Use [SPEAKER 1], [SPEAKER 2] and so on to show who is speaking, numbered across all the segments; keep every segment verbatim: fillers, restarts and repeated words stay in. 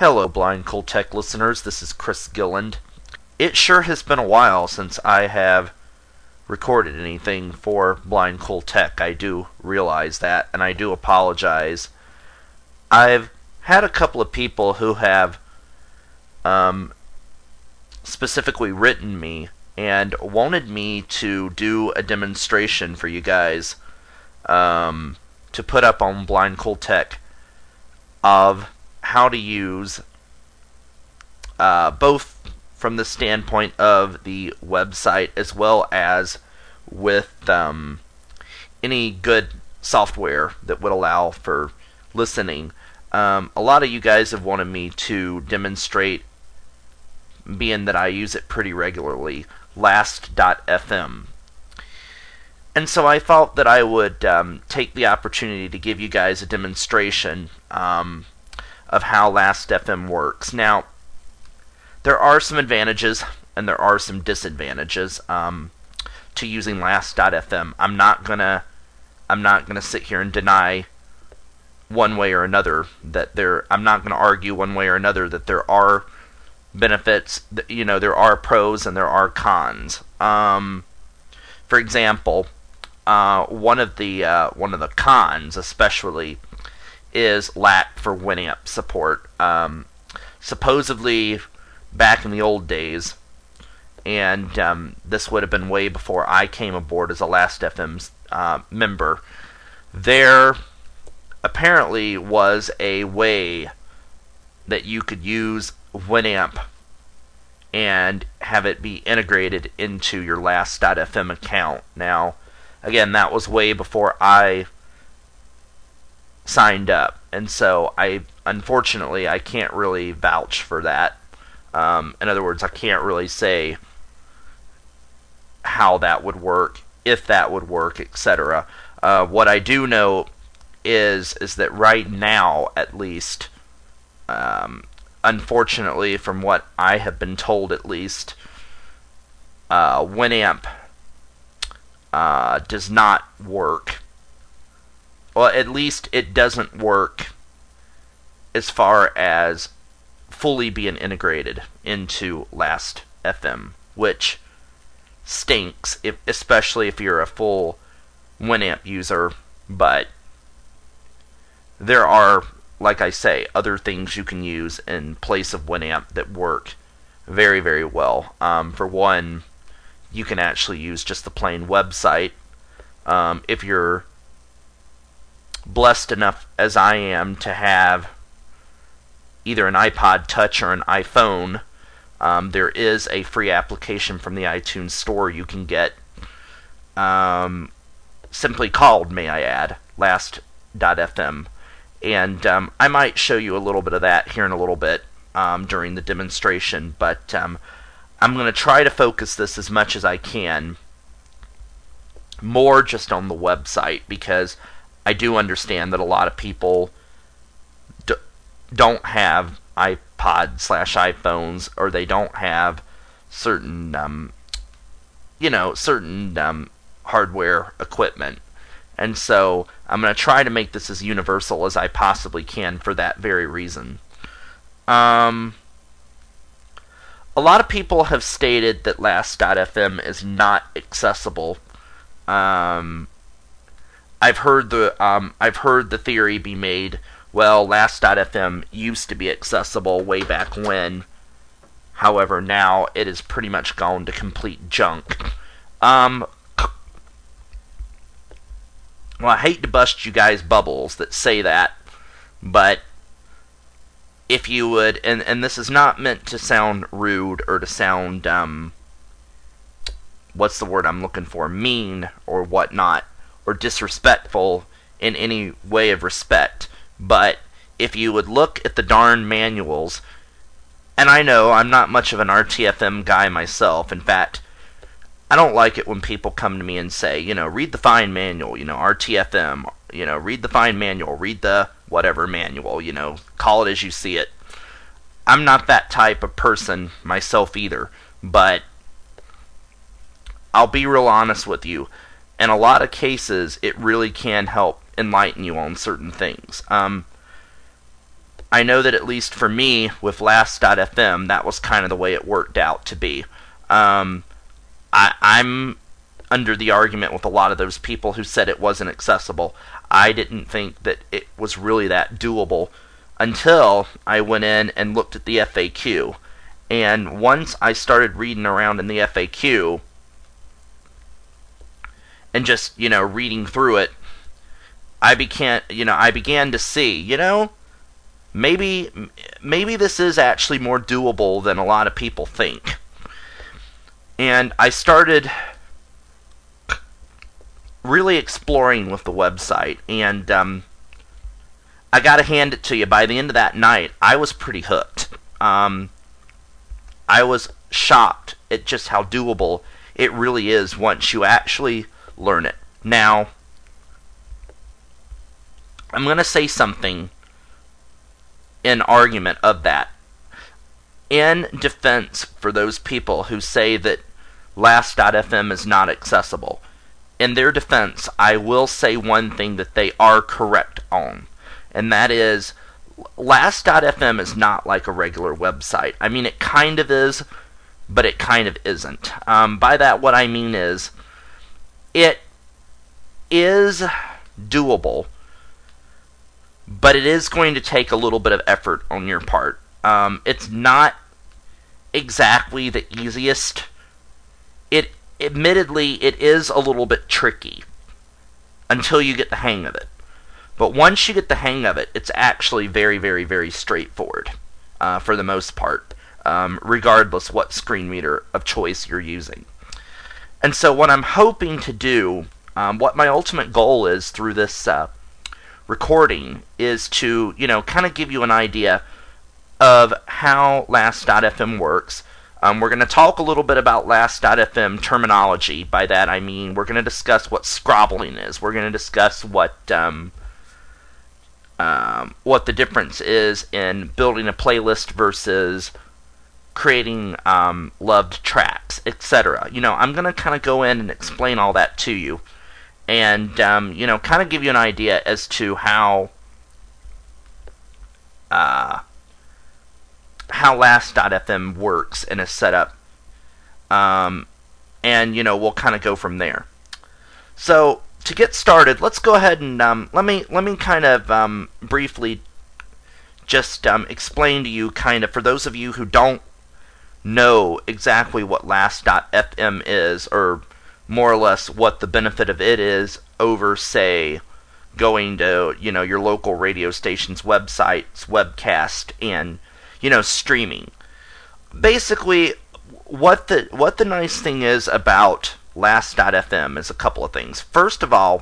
[SPEAKER 1] Hello, Blind Cool Tech listeners. This is Chris Gilland. It sure has been a while since I have recorded anything for Blind Cool Tech. I do realize that, and I do apologize. I've had a couple of people who have um, specifically written me and wanted me to do a demonstration for you guys um, to put up on Blind Cool Tech of how to use uh, both from the standpoint of the website as well as with um, any good software that would allow for listening. Um, a lot of you guys have wanted me to demonstrate, being that I use it pretty regularly, last dot f m. And so I thought that I would um, take the opportunity to give you guys a demonstration um, of how last dot f m works. Now, there are some advantages and there are some disadvantages um, to using last dot f m. I'm not gonna, I'm not gonna sit here and deny one way or another that there. I'm not gonna argue one way or another that there are benefits. You know, there are pros and there are cons. Um, for example, uh, one of the uh, one of the cons, especially, is lack for Winamp support. Um, supposedly, back in the old days, and um, this would have been way before I came aboard as a last dot f m uh, member, there apparently was a way that you could use Winamp and have it be integrated into your last dot f m account. Now, again, that was way before I signed up, and so I unfortunately I can't really vouch for that. Um, in other words, I can't really say how that would work, if that would work, et cetera. Uh, what I do know is is that right now, at least, um, unfortunately, from what I have been told, at least, uh, Winamp uh, does not work. Well, at least it doesn't work as far as fully being integrated into last dot f m, which stinks, if, especially if you're a full Winamp user. But there are, like I say, other things you can use in place of Winamp that work very, very well. Um, for one, you can actually use just the plain website. Um, if you're blessed enough, as I am, to have either an iPod Touch or an iPhone, um, there is a free application from the iTunes Store you can get, um, simply called, may I add, last dot f m. And um, I might show you a little bit of that here in a little bit um, during the demonstration, but um, I'm going to try to focus this as much as I can more just on the website, because I do understand that a lot of people d- don't have iPod slash iPhones, or they don't have certain, um, you know, certain um, hardware equipment. And so I'm going to try to make this as universal as I possibly can for that very reason. Um, a lot of people have stated that last dot f m is not accessible. Um, I've heard the um, I've heard the theory be made, well, last dot f m used to be accessible way back when. However, now it is pretty much gone to complete junk. Um, well, I hate to bust you guys' bubbles that say that, but if you would, and, and this is not meant to sound rude or to sound, um, what's the word I'm looking for, mean or whatnot, or disrespectful in any way of respect, but if you would look at the darn manuals, and I know I'm not much of an R T F M guy myself. In fact, I don't like it when people come to me and say, you know, read the fine manual, you know, R T F M, you know, read the fine manual, read the whatever manual, you know, call it as you see it. I'm not that type of person myself either, but I'll be real honest with you. In a lot of cases, it really can help enlighten you on certain things. Um, I know that at least for me, with Last dot F M, that was kind of the way it worked out to be. Um, I, I'm under the argument with a lot of those people who said it wasn't accessible. I didn't think that it was really that doable until I went in and looked at the F A Q. And once I started reading around in the F A Q and just, you know, reading through it, I began, you know, I began to see, you know, maybe maybe this is actually more doable than a lot of people think. And I started really exploring with the website, and um, I gotta hand it to you, by the end of that night, I was pretty hooked. Um, I was shocked at just how doable it really is once you actually learn it. Now, I'm gonna say something in argument of that. In defense for those people who say that Last dot F M is not accessible, in their defense, I will say one thing that they are correct on, and that is, Last dot F M is not like a regular website. I mean, it kind of is, but it kind of isn't. Um, by that, what I mean is, it is doable, but it is going to take a little bit of effort on your part. Um, it's not exactly the easiest. It, admittedly, it is a little bit tricky until you get the hang of it. But once you get the hang of it, it's actually very, very, very straightforward, uh, for the most part, um, regardless what screen reader of choice you're using. And so what I'm hoping to do, um, what my ultimate goal is through this uh, recording, is to, you know, kind of give you an idea of how Last dot F M works. Um, we're going to talk a little bit about Last dot F M terminology. By that I mean we're going to discuss what scrobbling is. We're going to discuss what um, um, what the difference is in building a playlist versus creating um, loved tracks, et cetera. You know, I'm going to kind of go in and explain all that to you, and um, you know, kind of give you an idea as to how uh, how Last dot F M works and is set up. Um, and, you know, we'll kind of go from there. So, to get started, let's go ahead and um, let me let me kind of um, briefly just um, explain to you, kind of, for those of you who don't know exactly what Last dot F M is, or more or less what the benefit of it is over, say, going to, you know, your local radio station's websites, webcast, and, you know, streaming. Basically, what the what the nice thing is about Last dot F M is a couple of things. First of all,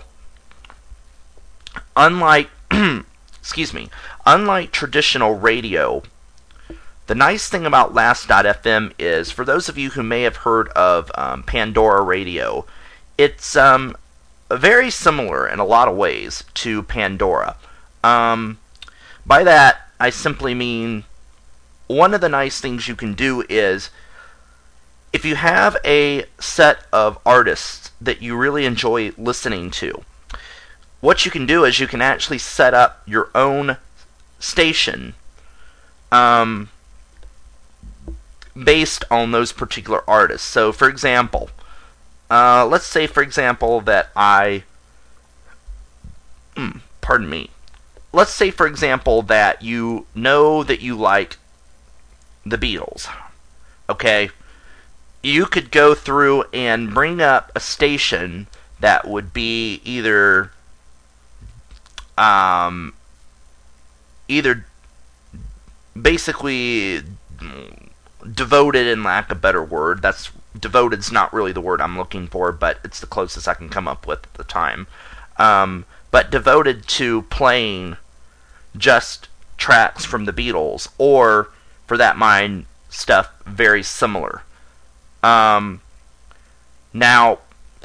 [SPEAKER 1] unlike excuse me, unlike traditional radio, the nice thing about Last dot F M is, for those of you who may have heard of um, Pandora Radio, it's um, very similar in a lot of ways to Pandora. Um, by that, I simply mean, one of the nice things you can do is, if you have a set of artists that you really enjoy listening to, what you can do is you can actually set up your own station um, based on those particular artists. So, for example, uh, let's say, for example, that I, mm, pardon me, let's say, for example, that you know that you like the Beatles, okay? You could go through and bring up a station that would be either, um, either basically devoted, in lack of a better word. That's, devoted's not really the word I'm looking for, but it's the closest I can come up with at the time. Um, but devoted to playing just tracks from the Beatles, or, for that mind, stuff very similar. Um, now,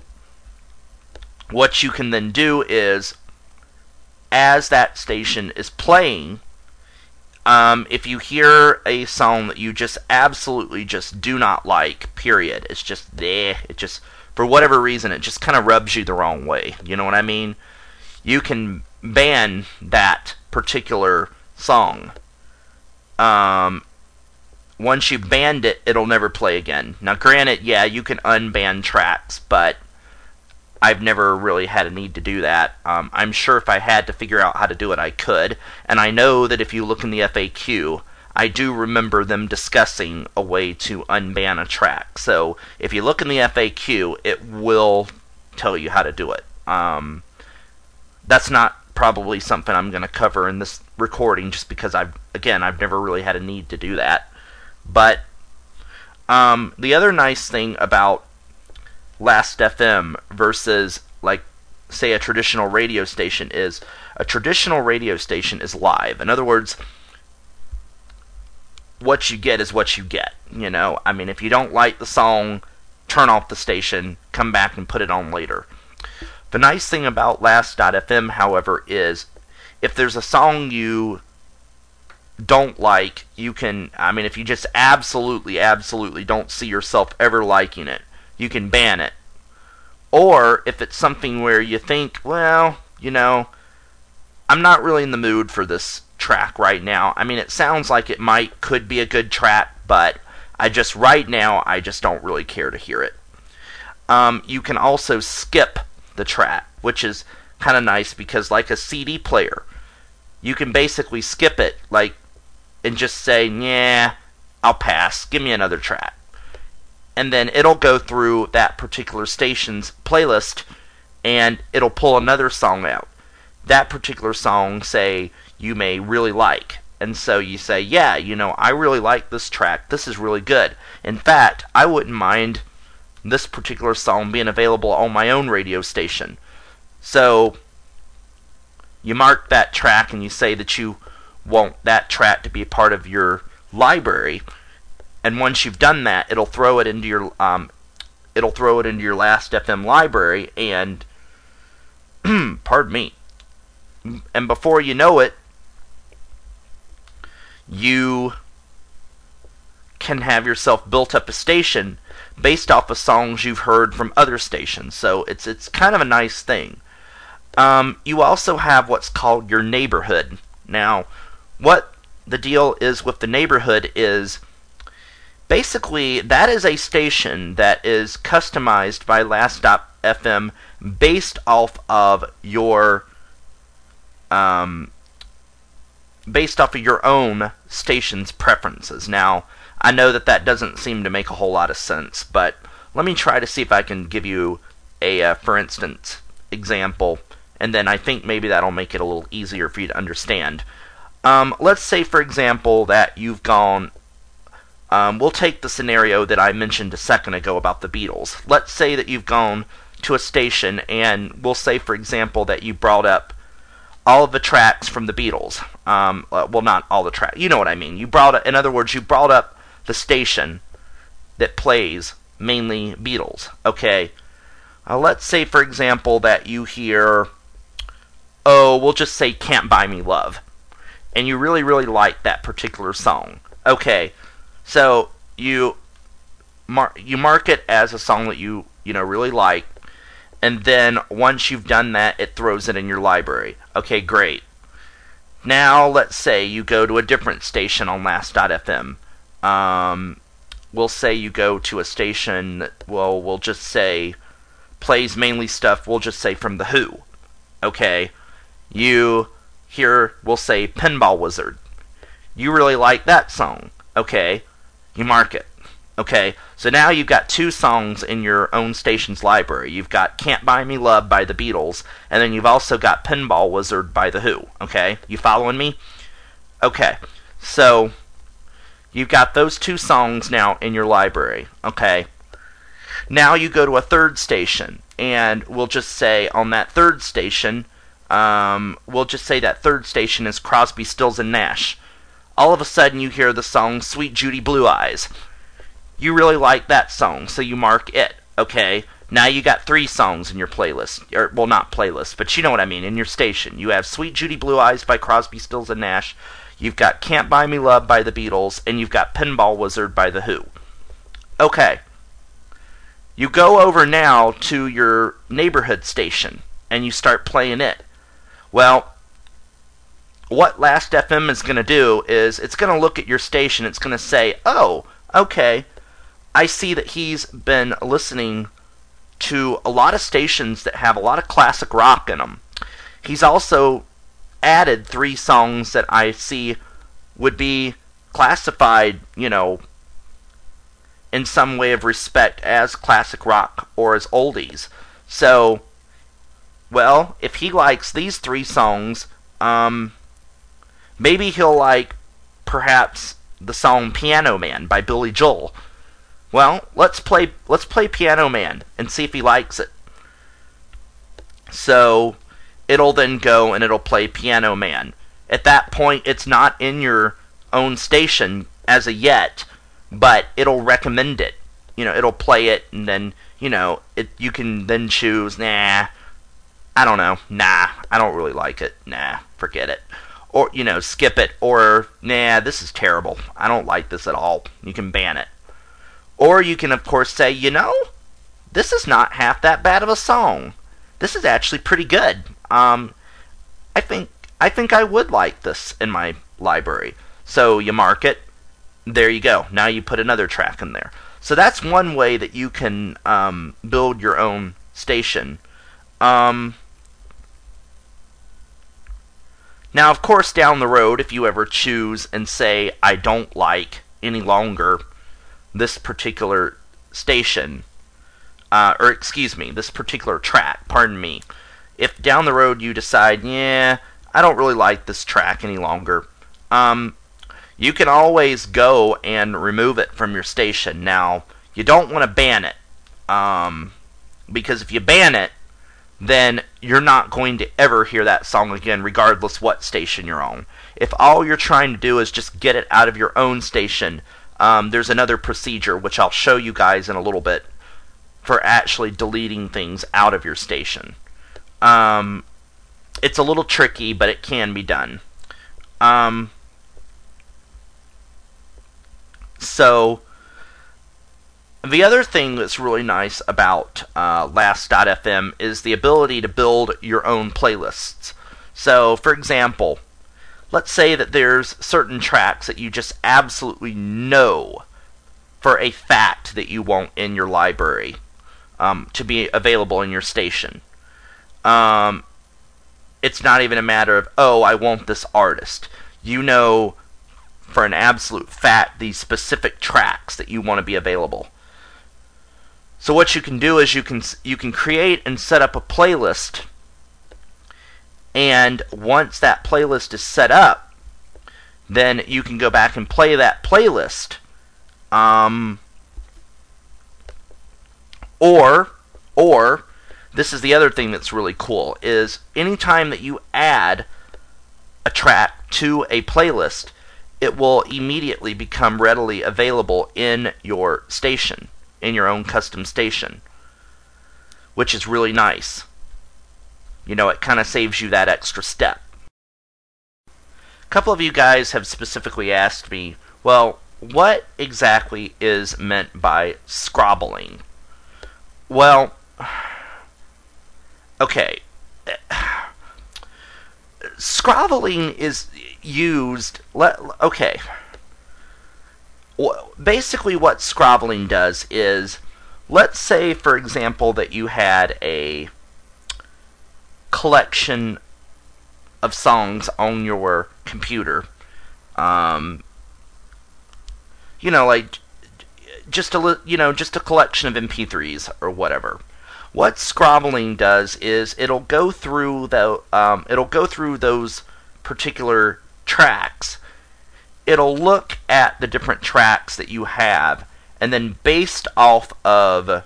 [SPEAKER 1] what you can then do is, as that station is playing, um, if you hear a song that you just absolutely just do not like, period, it's just, eh, it just, for whatever reason, it just kind of rubs you the wrong way, you know what I mean? You can ban that particular song. um, once you banned it, it'll never play again. Now, granted, yeah, you can unban tracks, but I've never really had a need to do that. Um, I'm sure if I had to figure out how to do it, I could. And I know that if you look in the F A Q, I do remember them discussing a way to unban a track. So if you look in the F A Q, it will tell you how to do it. Um, that's not probably something I'm going to cover in this recording, just because I've, again, I've never really had a need to do that. But um, the other nice thing about Last F M versus, like, say a traditional radio station is a traditional radio station is live. In other words, what you get is what you get. You know, I mean, if you don't like the song, turn off the station, come back and put it on later. The nice thing about Last F M, however, is if there's a song you don't like, you can, I mean, if you just absolutely, absolutely don't see yourself ever liking it, you can ban it. Or if it's something where you think, well, you know, I'm not really in the mood for this track right now. I mean, it sounds like it might, could be a good track, but I just, right now, I just don't really care to hear it. Um, you can also skip the track, which is kind of nice because, like a C D player, you can basically skip it, like, and just say, yeah, I'll pass, give me another track. And then it'll go through that particular station's playlist, and it'll pull another song out. That particular song, say, you may really like. And so you say, yeah, you know, I really like this track. This is really good. In fact, I wouldn't mind this particular song being available on my own radio station. So you mark that track and you say that you want that track to be a part of your library. And once you've done that, it'll throw it into your um, it'll throw it into your Last F M library, and pardon me. And before you know it, you can have yourself built up a station based off of songs you've heard from other stations. So it's it's kind of a nice thing. Um, you also have what's called your neighborhood. Now, what the deal is with the neighborhood is, basically, that is a station that is customized by Last F M based off of your um, based off of your own station's preferences. Now, I know that that doesn't seem to make a whole lot of sense, but let me try to see if I can give you a, uh, for instance, example, and then I think maybe that'll make it a little easier for you to understand. Um, let's say, for example, that you've gone Um, we'll take the scenario that I mentioned a second ago about the Beatles. Let's say that you've gone to a station, and we'll say, for example, that you brought up all of the tracks from the Beatles. Um, well, not all the tracks. You know what I mean. You brought, in other words, you brought up the station that plays mainly Beatles. Okay. Uh, let's say, for example, that you hear, oh, we'll just say "Can't Buy Me Love," and you really, really like that particular song. Okay. So you mark you mark it as a song that you you know really like, and then once you've done that, it throws it in your library. Okay, great. Now let's say you go to a different station on Last F M. Um, we'll say you go to a station that, well, we'll just say plays mainly stuff. We'll just say from the Who. Okay, you hear, we'll say Pinball Wizard. You really like that song. Okay. You mark it. Okay, so now you've got two songs in your own station's library. You've got Can't Buy Me Love by the Beatles, and then you've also got Pinball Wizard by the Who. Okay, you following me? Okay, so you've got those two songs now in your library. Okay, now you go to a third station, and we'll just say on that third station, um, we'll just say that third station is Crosby, Stills, and Nash. All of a sudden you hear the song Sweet Judy Blue Eyes. You really like that song, so you mark it. Okay, now you got three songs in your playlist. Or, well, not playlist, but you know what I mean, in your station. You have Sweet Judy Blue Eyes by Crosby, Stills, and Nash. You've got Can't Buy Me Love by the Beatles, and you've got Pinball Wizard by the Who. Okay. You go over now to your neighborhood station, and you start playing it. Well, what Last F M is going to do is it's going to look at your station. It's going to say, oh, okay, I see that he's been listening to a lot of stations that have a lot of classic rock in them. He's also added three songs that I see would be classified, you know, in some way of respect as classic rock or as oldies. So, well, if he likes these three songs, um, maybe he'll like, perhaps, the song Piano Man by Billy Joel. Well, let's play let's play Piano Man and see if he likes it. So, it'll then go and it'll play Piano Man. At that point, it's not in your own station as a yet, but it'll recommend it. You know, it'll play it, and then, you know, it you can then choose, nah, I don't know, nah, I don't really like it, nah, forget it. Or, you know, skip it, or, nah, this is terrible, I don't like this at all. You can ban it. Or you can, of course, say, you know, this is not half that bad of a song. This is actually pretty good. Um, I think I think I would like this in my library. So you mark it. There you go. Now you put another track in there. So that's one way that you can um, build your own station. Um, now, of course, down the road, if you ever choose and say, I don't like any longer this particular station, uh, or excuse me, this particular track, pardon me, if down the road you decide, yeah, I don't really like this track any longer, um, you can always go and remove it from your station. Now, you don't want to ban it, um, because if you ban it, then you're not going to ever hear that song again, regardless what station you're on. If all you're trying to do is just get it out of your own station, um, there's another procedure, which I'll show you guys in a little bit, for actually deleting things out of your station. Um, it's a little tricky, but it can be done. Um, so, the other thing that's really nice about uh, Last dot F M is the ability to build your own playlists. So, for example, let's say that there's certain tracks that you just absolutely know for a fact that you want in your library um, to be available in your station. Um, it's not even a matter of, oh, I want this artist. You know for an absolute fact these specific tracks that you want to be available. So what you can do is you can you can create and set up a playlist, and once that playlist is set up, then you can go back and play that playlist. Um, or, or, this is the other thing that's really cool, is anytime that you add a track to a playlist, it will immediately become readily available in your station, in your own custom station, which is really nice. You know, it kind of saves you that extra step. A couple of you guys have specifically asked me, well, what exactly is meant by scrobbling? Well, okay. Scrobbling is used... Okay. Basically what scrobbling does is, let's say, for example, that you had a collection of songs on your computer. Um, you know, like, just a, you know, just a collection of M P threes or whatever. What scrobbling does is it'll go through the um, it'll go through those particular tracks. It'll look at the different tracks that you have, and then based off of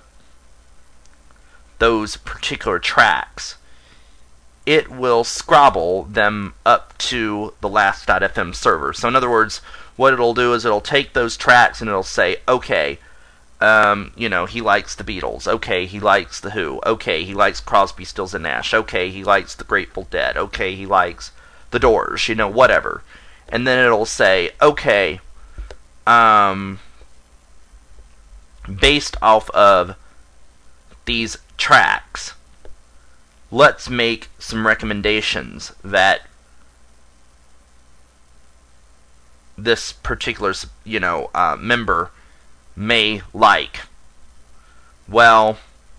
[SPEAKER 1] those particular tracks, it will scrobble them up to the Last dot F M server. So in other words, what it'll do is it'll take those tracks and it'll say, okay, um, you know, he likes the Beatles. Okay, he likes The Who. Okay, he likes Crosby, Stills and Nash. Okay, he likes the Grateful Dead. Okay, he likes the Doors. You know, whatever. And then it'll say, okay, um, based off of these tracks, let's make some recommendations that this particular, you know, uh, member may like. Well,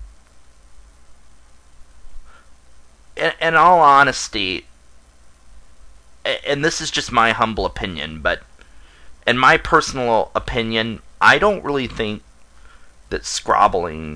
[SPEAKER 1] in, in all honesty, and this is just my humble opinion, but in my personal opinion, I don't really think that scrobbling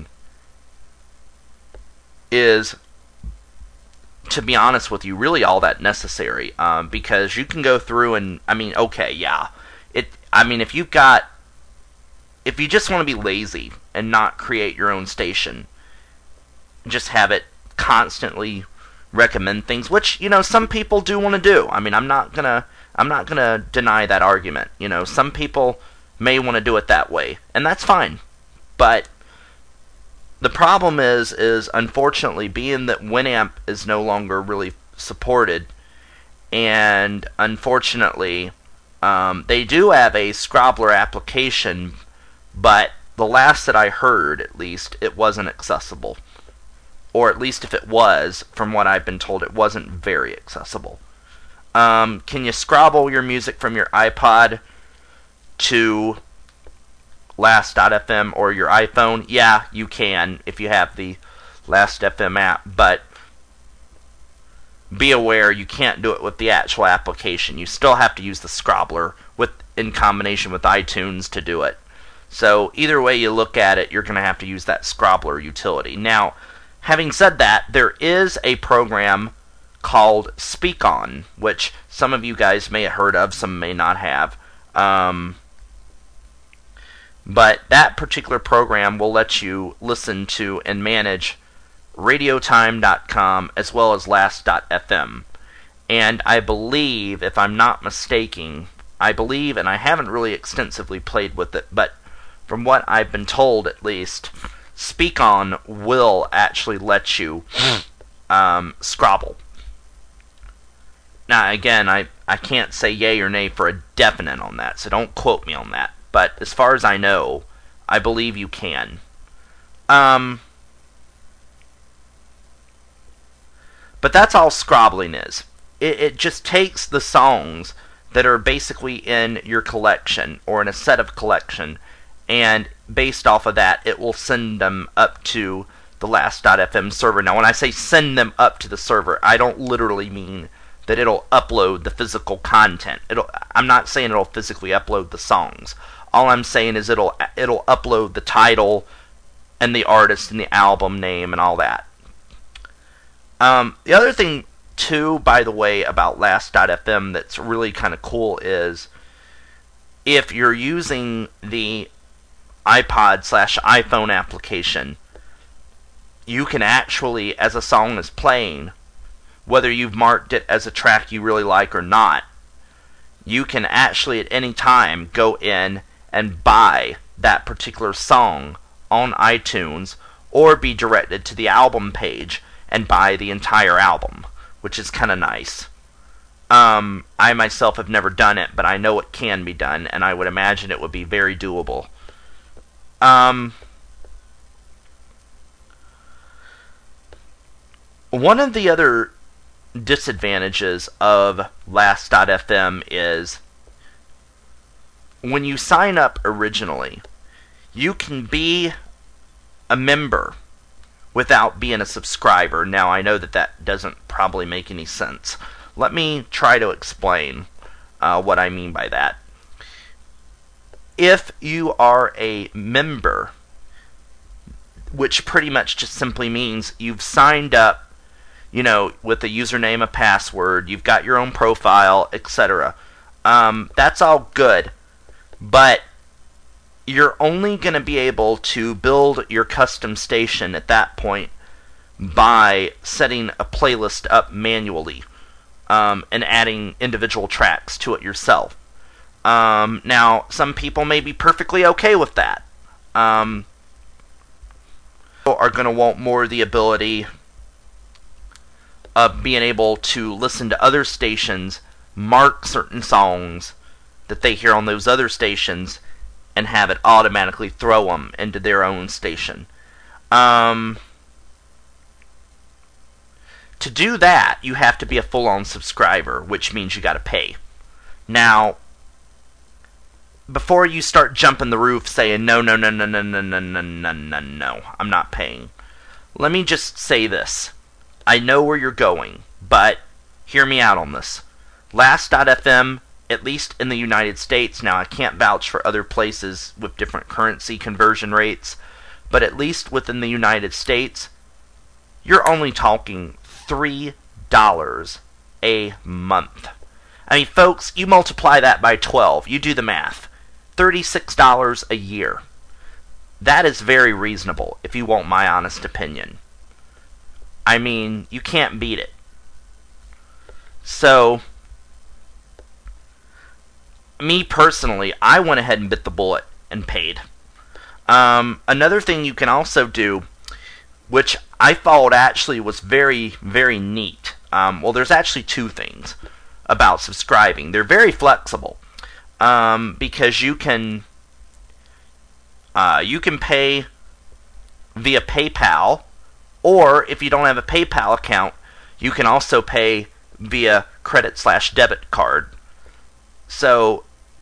[SPEAKER 1] is, to be honest with you, really all that necessary. Um, because you can go through and, I mean, okay, yeah. It. I mean, if you've got, if you just want to be lazy and not create your own station, just have it constantly recommend things, which, you know, some people do want to do. I mean, I'm not gonna, I'm not gonna deny that argument. You know, some people may want to do it that way, and that's fine. But the problem is, is unfortunately, being that Winamp is no longer really supported, and unfortunately, um, they do have a Scrobbler application, but the last that I heard, at least, it wasn't accessible. Or at least if it was, from what I've been told, it wasn't very accessible. Um, can you scrabble your music from your iPod to Last dot F M or your iPhone? Yeah, you can if you have the Last dot F M app, but be aware you can't do it with the actual application. You still have to use the Scrobbler with in combination with iTunes to do it. So either way you look at it, you're going to have to use that Scrobbler utility. Now, having said that, there is a program called SpeakOn, which some of you guys may have heard of, some may not have. Um, but that particular program will let you listen to and manage Radiotime dot com as well as Last dot F M. And I believe, if I'm not mistaken, I believe, and I haven't really extensively played with it, but from what I've been told at least, SpeakOn will actually let you um, scrabble. Now, again, I, I can't say yay or nay for a definite on that, so don't quote me on that. But as far as I know, I believe you can. Um, but that's all scrobbling is. It, it just takes the songs that are basically in your collection, or in a set of collection, and based off of that, it will send them up to the Last dot F M server. Now, when I say send them up to the server, I don't literally mean that it'll upload the physical content. It'll. I'm not saying it'll physically upload the songs. All I'm saying is it'll it'll upload the title and the artist and the album name and all that. Um, the other thing, too, by the way, about Last dot F M that's really kind of cool is if you're using the iPod slash iPhone application, you can actually, as a song is playing, whether you've marked it as a track you really like or not, you can actually at any time go in and buy that particular song on iTunes, or be directed to the album page and buy the entire album, which is kind of nice. Um, I myself have never done it, but I know it can be done, and I would imagine it would be very doable. Um, one of the other disadvantages of Last dot F M is when you sign up originally, you can be a member without being a subscriber. Now, I know that that doesn't probably make any sense. Let me try to explain uh, what I mean by that. If you are a member, which pretty much just simply means you've signed up, you know, with a username, a password, you've got your own profile, et cetera. Um, that's all good, but you're only going to be able to build your custom station at that point by setting a playlist up manually um, and adding individual tracks to it yourself. Um, now, some people may be perfectly okay with that. Um, are going to want more the ability of being able to listen to other stations, mark certain songs that they hear on those other stations, and have it automatically throw them into their own station. Um, to do that, you have to be a full-on subscriber, which means you got to pay. Now, before you start jumping the roof saying, no, no, no, no, no, no, no, no, no, no, no, I'm not paying. Let me just say this. I know where you're going, but hear me out on this. Last dot F M, at least in the United States, now I can't vouch for other places with different currency conversion rates, but at least within the United States, you're only talking three dollars a month. I mean, folks, you multiply that by twelve, you do the math. thirty-six dollars a year. That is very reasonable, if you want my honest opinion. I mean, you can't beat it. So, me personally, I went ahead and bit the bullet and paid. Um, another thing you can also do, which I followed actually was very, very neat. Um, well, there's actually two things about subscribing. They're very flexible. Um, because you can uh, you can pay via PayPal, or if you don't have a PayPal account, you can also pay via credit slash debit card. So,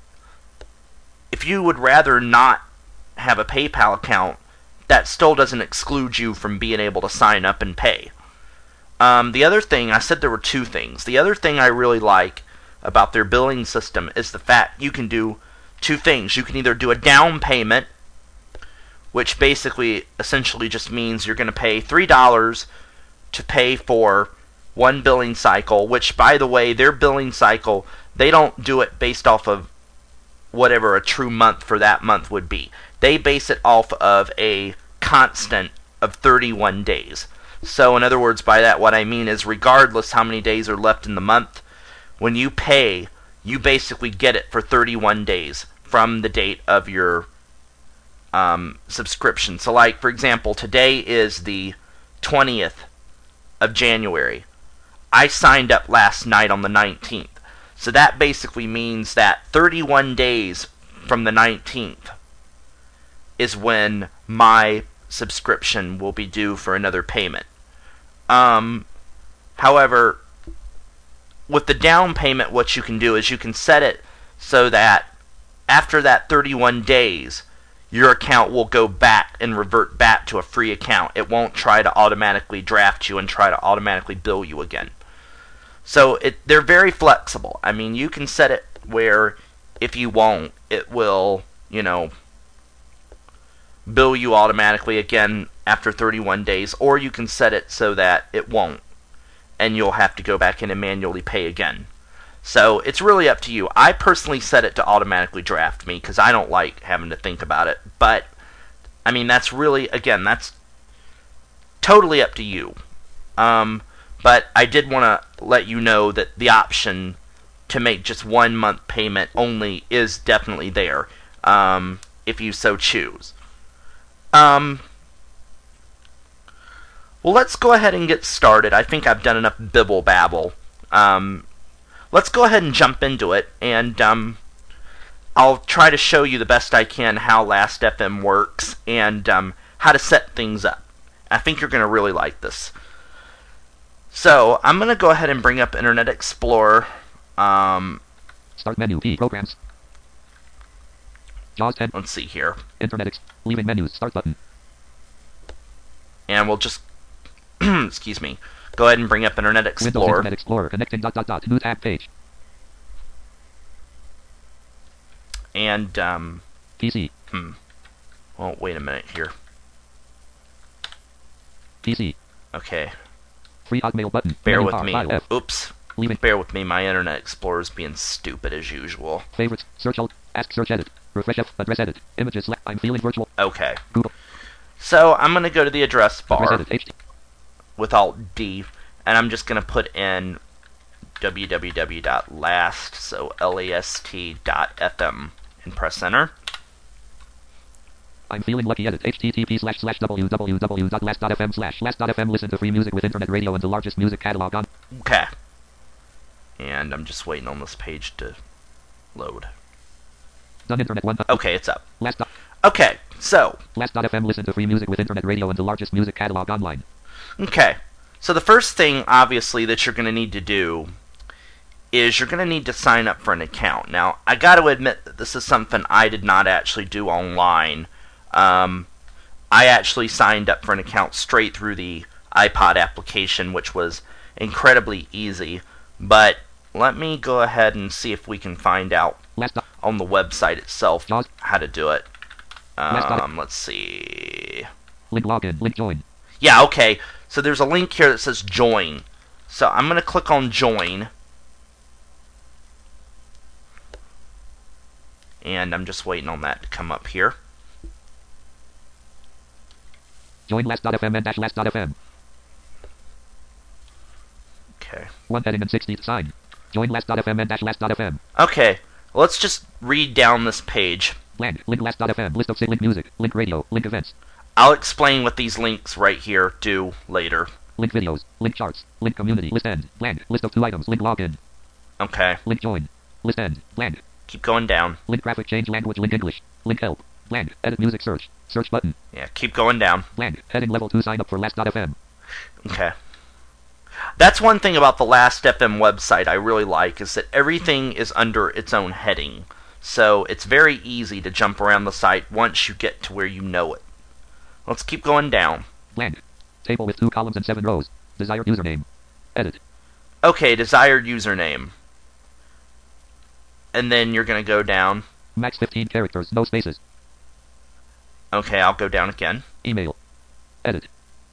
[SPEAKER 1] if you would rather not have a PayPal account, that still doesn't exclude you from being able to sign up and pay. Um, the other thing, I said there were two things. The other thing I really like about their billing system is the fact you can do two things. You can either do a down payment, which basically essentially just means you're going to pay three dollars to pay for one billing cycle, which, by the way, their billing cycle, they don't do it based off of whatever a true month for that month would be. They base it off of a constant of thirty-one days. So, in other words, by that, what I mean is regardless how many days are left in the month, when you pay, you basically get it for thirty-one days from the date of your um, subscription. So, like, for example, today is the twentieth of January. I signed up last night on the nineteenth. So that basically means that thirty-one days from the nineteenth is when my subscription will be due for another payment. Um, however, with the down payment, what you can do is you can set it so that after that thirty-one days, your account will go back and revert back to a free account. It won't try to automatically draft you and try to automatically bill you again. So it, they're very flexible. I mean, you can set it where if you won't, it will, you know, bill you automatically again after thirty-one days, or you can set it so that it won't, and you'll have to go back in and manually pay again. So it's really up to you. I personally set it to automatically draft me because I don't like having to think about it. But, I mean, that's really, again, that's totally up to you. Um, but I did want to let you know that the option to make just one month payment only is definitely there, um, if you so choose. Um, well, let's go ahead and get started. I think I've done enough bibble babble. Um, let's go ahead and jump into it, and um, I'll try to show you the best I can how Last F M works and um, how to set things up. I think you're going to really like this. So, I'm going to go ahead and bring up Internet Explorer. Um,
[SPEAKER 2] Start menu, P, programs. JAWS ten.
[SPEAKER 1] Let's see here.
[SPEAKER 2] Internet, ex- leaving menus, start button.
[SPEAKER 1] And we'll just, excuse me, go ahead and bring up Internet Explorer.
[SPEAKER 2] Windows Internet Explorer, connecting dot dot dot, new tab page.
[SPEAKER 1] And, um...
[SPEAKER 2] P C.
[SPEAKER 1] Hmm. Well, wait a minute here.
[SPEAKER 2] P C.
[SPEAKER 1] Okay.
[SPEAKER 2] Free Hotmail button.
[SPEAKER 1] Bear
[SPEAKER 2] Menu
[SPEAKER 1] with
[SPEAKER 2] bar,
[SPEAKER 1] me.
[SPEAKER 2] file, F.
[SPEAKER 1] Oops.
[SPEAKER 2] Leaving.
[SPEAKER 1] Bear with me. My Internet Explorer is being stupid as usual.
[SPEAKER 2] Favorites. Search alt. Ask search edit. Refresh F. Address edit. Images select. I'm feeling virtual.
[SPEAKER 1] Okay.
[SPEAKER 2] Google.
[SPEAKER 1] So, I'm going to go to the address bar
[SPEAKER 2] Address edit. H D.
[SPEAKER 1] with Alt D, and I'm just going to put in www dot last, so L A S T dot F M, and press enter.
[SPEAKER 2] I'm feeling lucky edit. http slash slash www.last.fm slash last.fm. Listen to free music with internet radio and the largest music catalog on.
[SPEAKER 1] Okay. And I'm just waiting on this page to load.
[SPEAKER 2] Done internet one.
[SPEAKER 1] Okay, it's up.
[SPEAKER 2] Last.
[SPEAKER 1] Okay, so.
[SPEAKER 2] Last.fm. Listen to free music with internet radio and the largest music catalog online.
[SPEAKER 1] Okay. So the first thing, obviously, that you're going to need to do is you're going to need to sign up for an account. Now, I got to admit that this is something I did not actually do online. Um, I actually signed up for an account straight through the iPod application, which was incredibly easy. But let me go ahead and see if we can find out on the website itself how to do it. Um, let's see.
[SPEAKER 2] Link login, link join.
[SPEAKER 1] Yeah, okay. So there's a link here that says join. So I'm going to click on join. And I'm just waiting on that to come up here.
[SPEAKER 2] Join last.fm and dash last.fm.
[SPEAKER 1] Okay.
[SPEAKER 2] One heading and sixty to sign. Join last.fm and dash last.fm.
[SPEAKER 1] Okay. Let's just read down this page.
[SPEAKER 2] Blank. Link last.fm. List of link music. Link radio. Link events.
[SPEAKER 1] I'll explain what these links right here do later.
[SPEAKER 2] Link videos. Link charts. Link community. List end. Blank. List of two items. Link login.
[SPEAKER 1] Okay.
[SPEAKER 2] Link join. List end. Blank.
[SPEAKER 1] Keep going down.
[SPEAKER 2] Link graphic change language. Link English. Link help. Blank. Edit music search. Search button.
[SPEAKER 1] Yeah, keep going down.
[SPEAKER 2] Blank. Heading level two. Sign up for last.fm.
[SPEAKER 1] Okay. That's one thing about the Last F M website I really like, is that everything is under its own heading. So it's very easy to jump around the site once you get to where you know it. Let's keep going down.
[SPEAKER 2] Blank. Table with two columns and seven rows. Desired username. Edit.
[SPEAKER 1] Okay, desired username. And then you're going to go down.
[SPEAKER 2] Max fifteen characters, no spaces.
[SPEAKER 1] Okay, I'll go down again.
[SPEAKER 2] Email. Edit.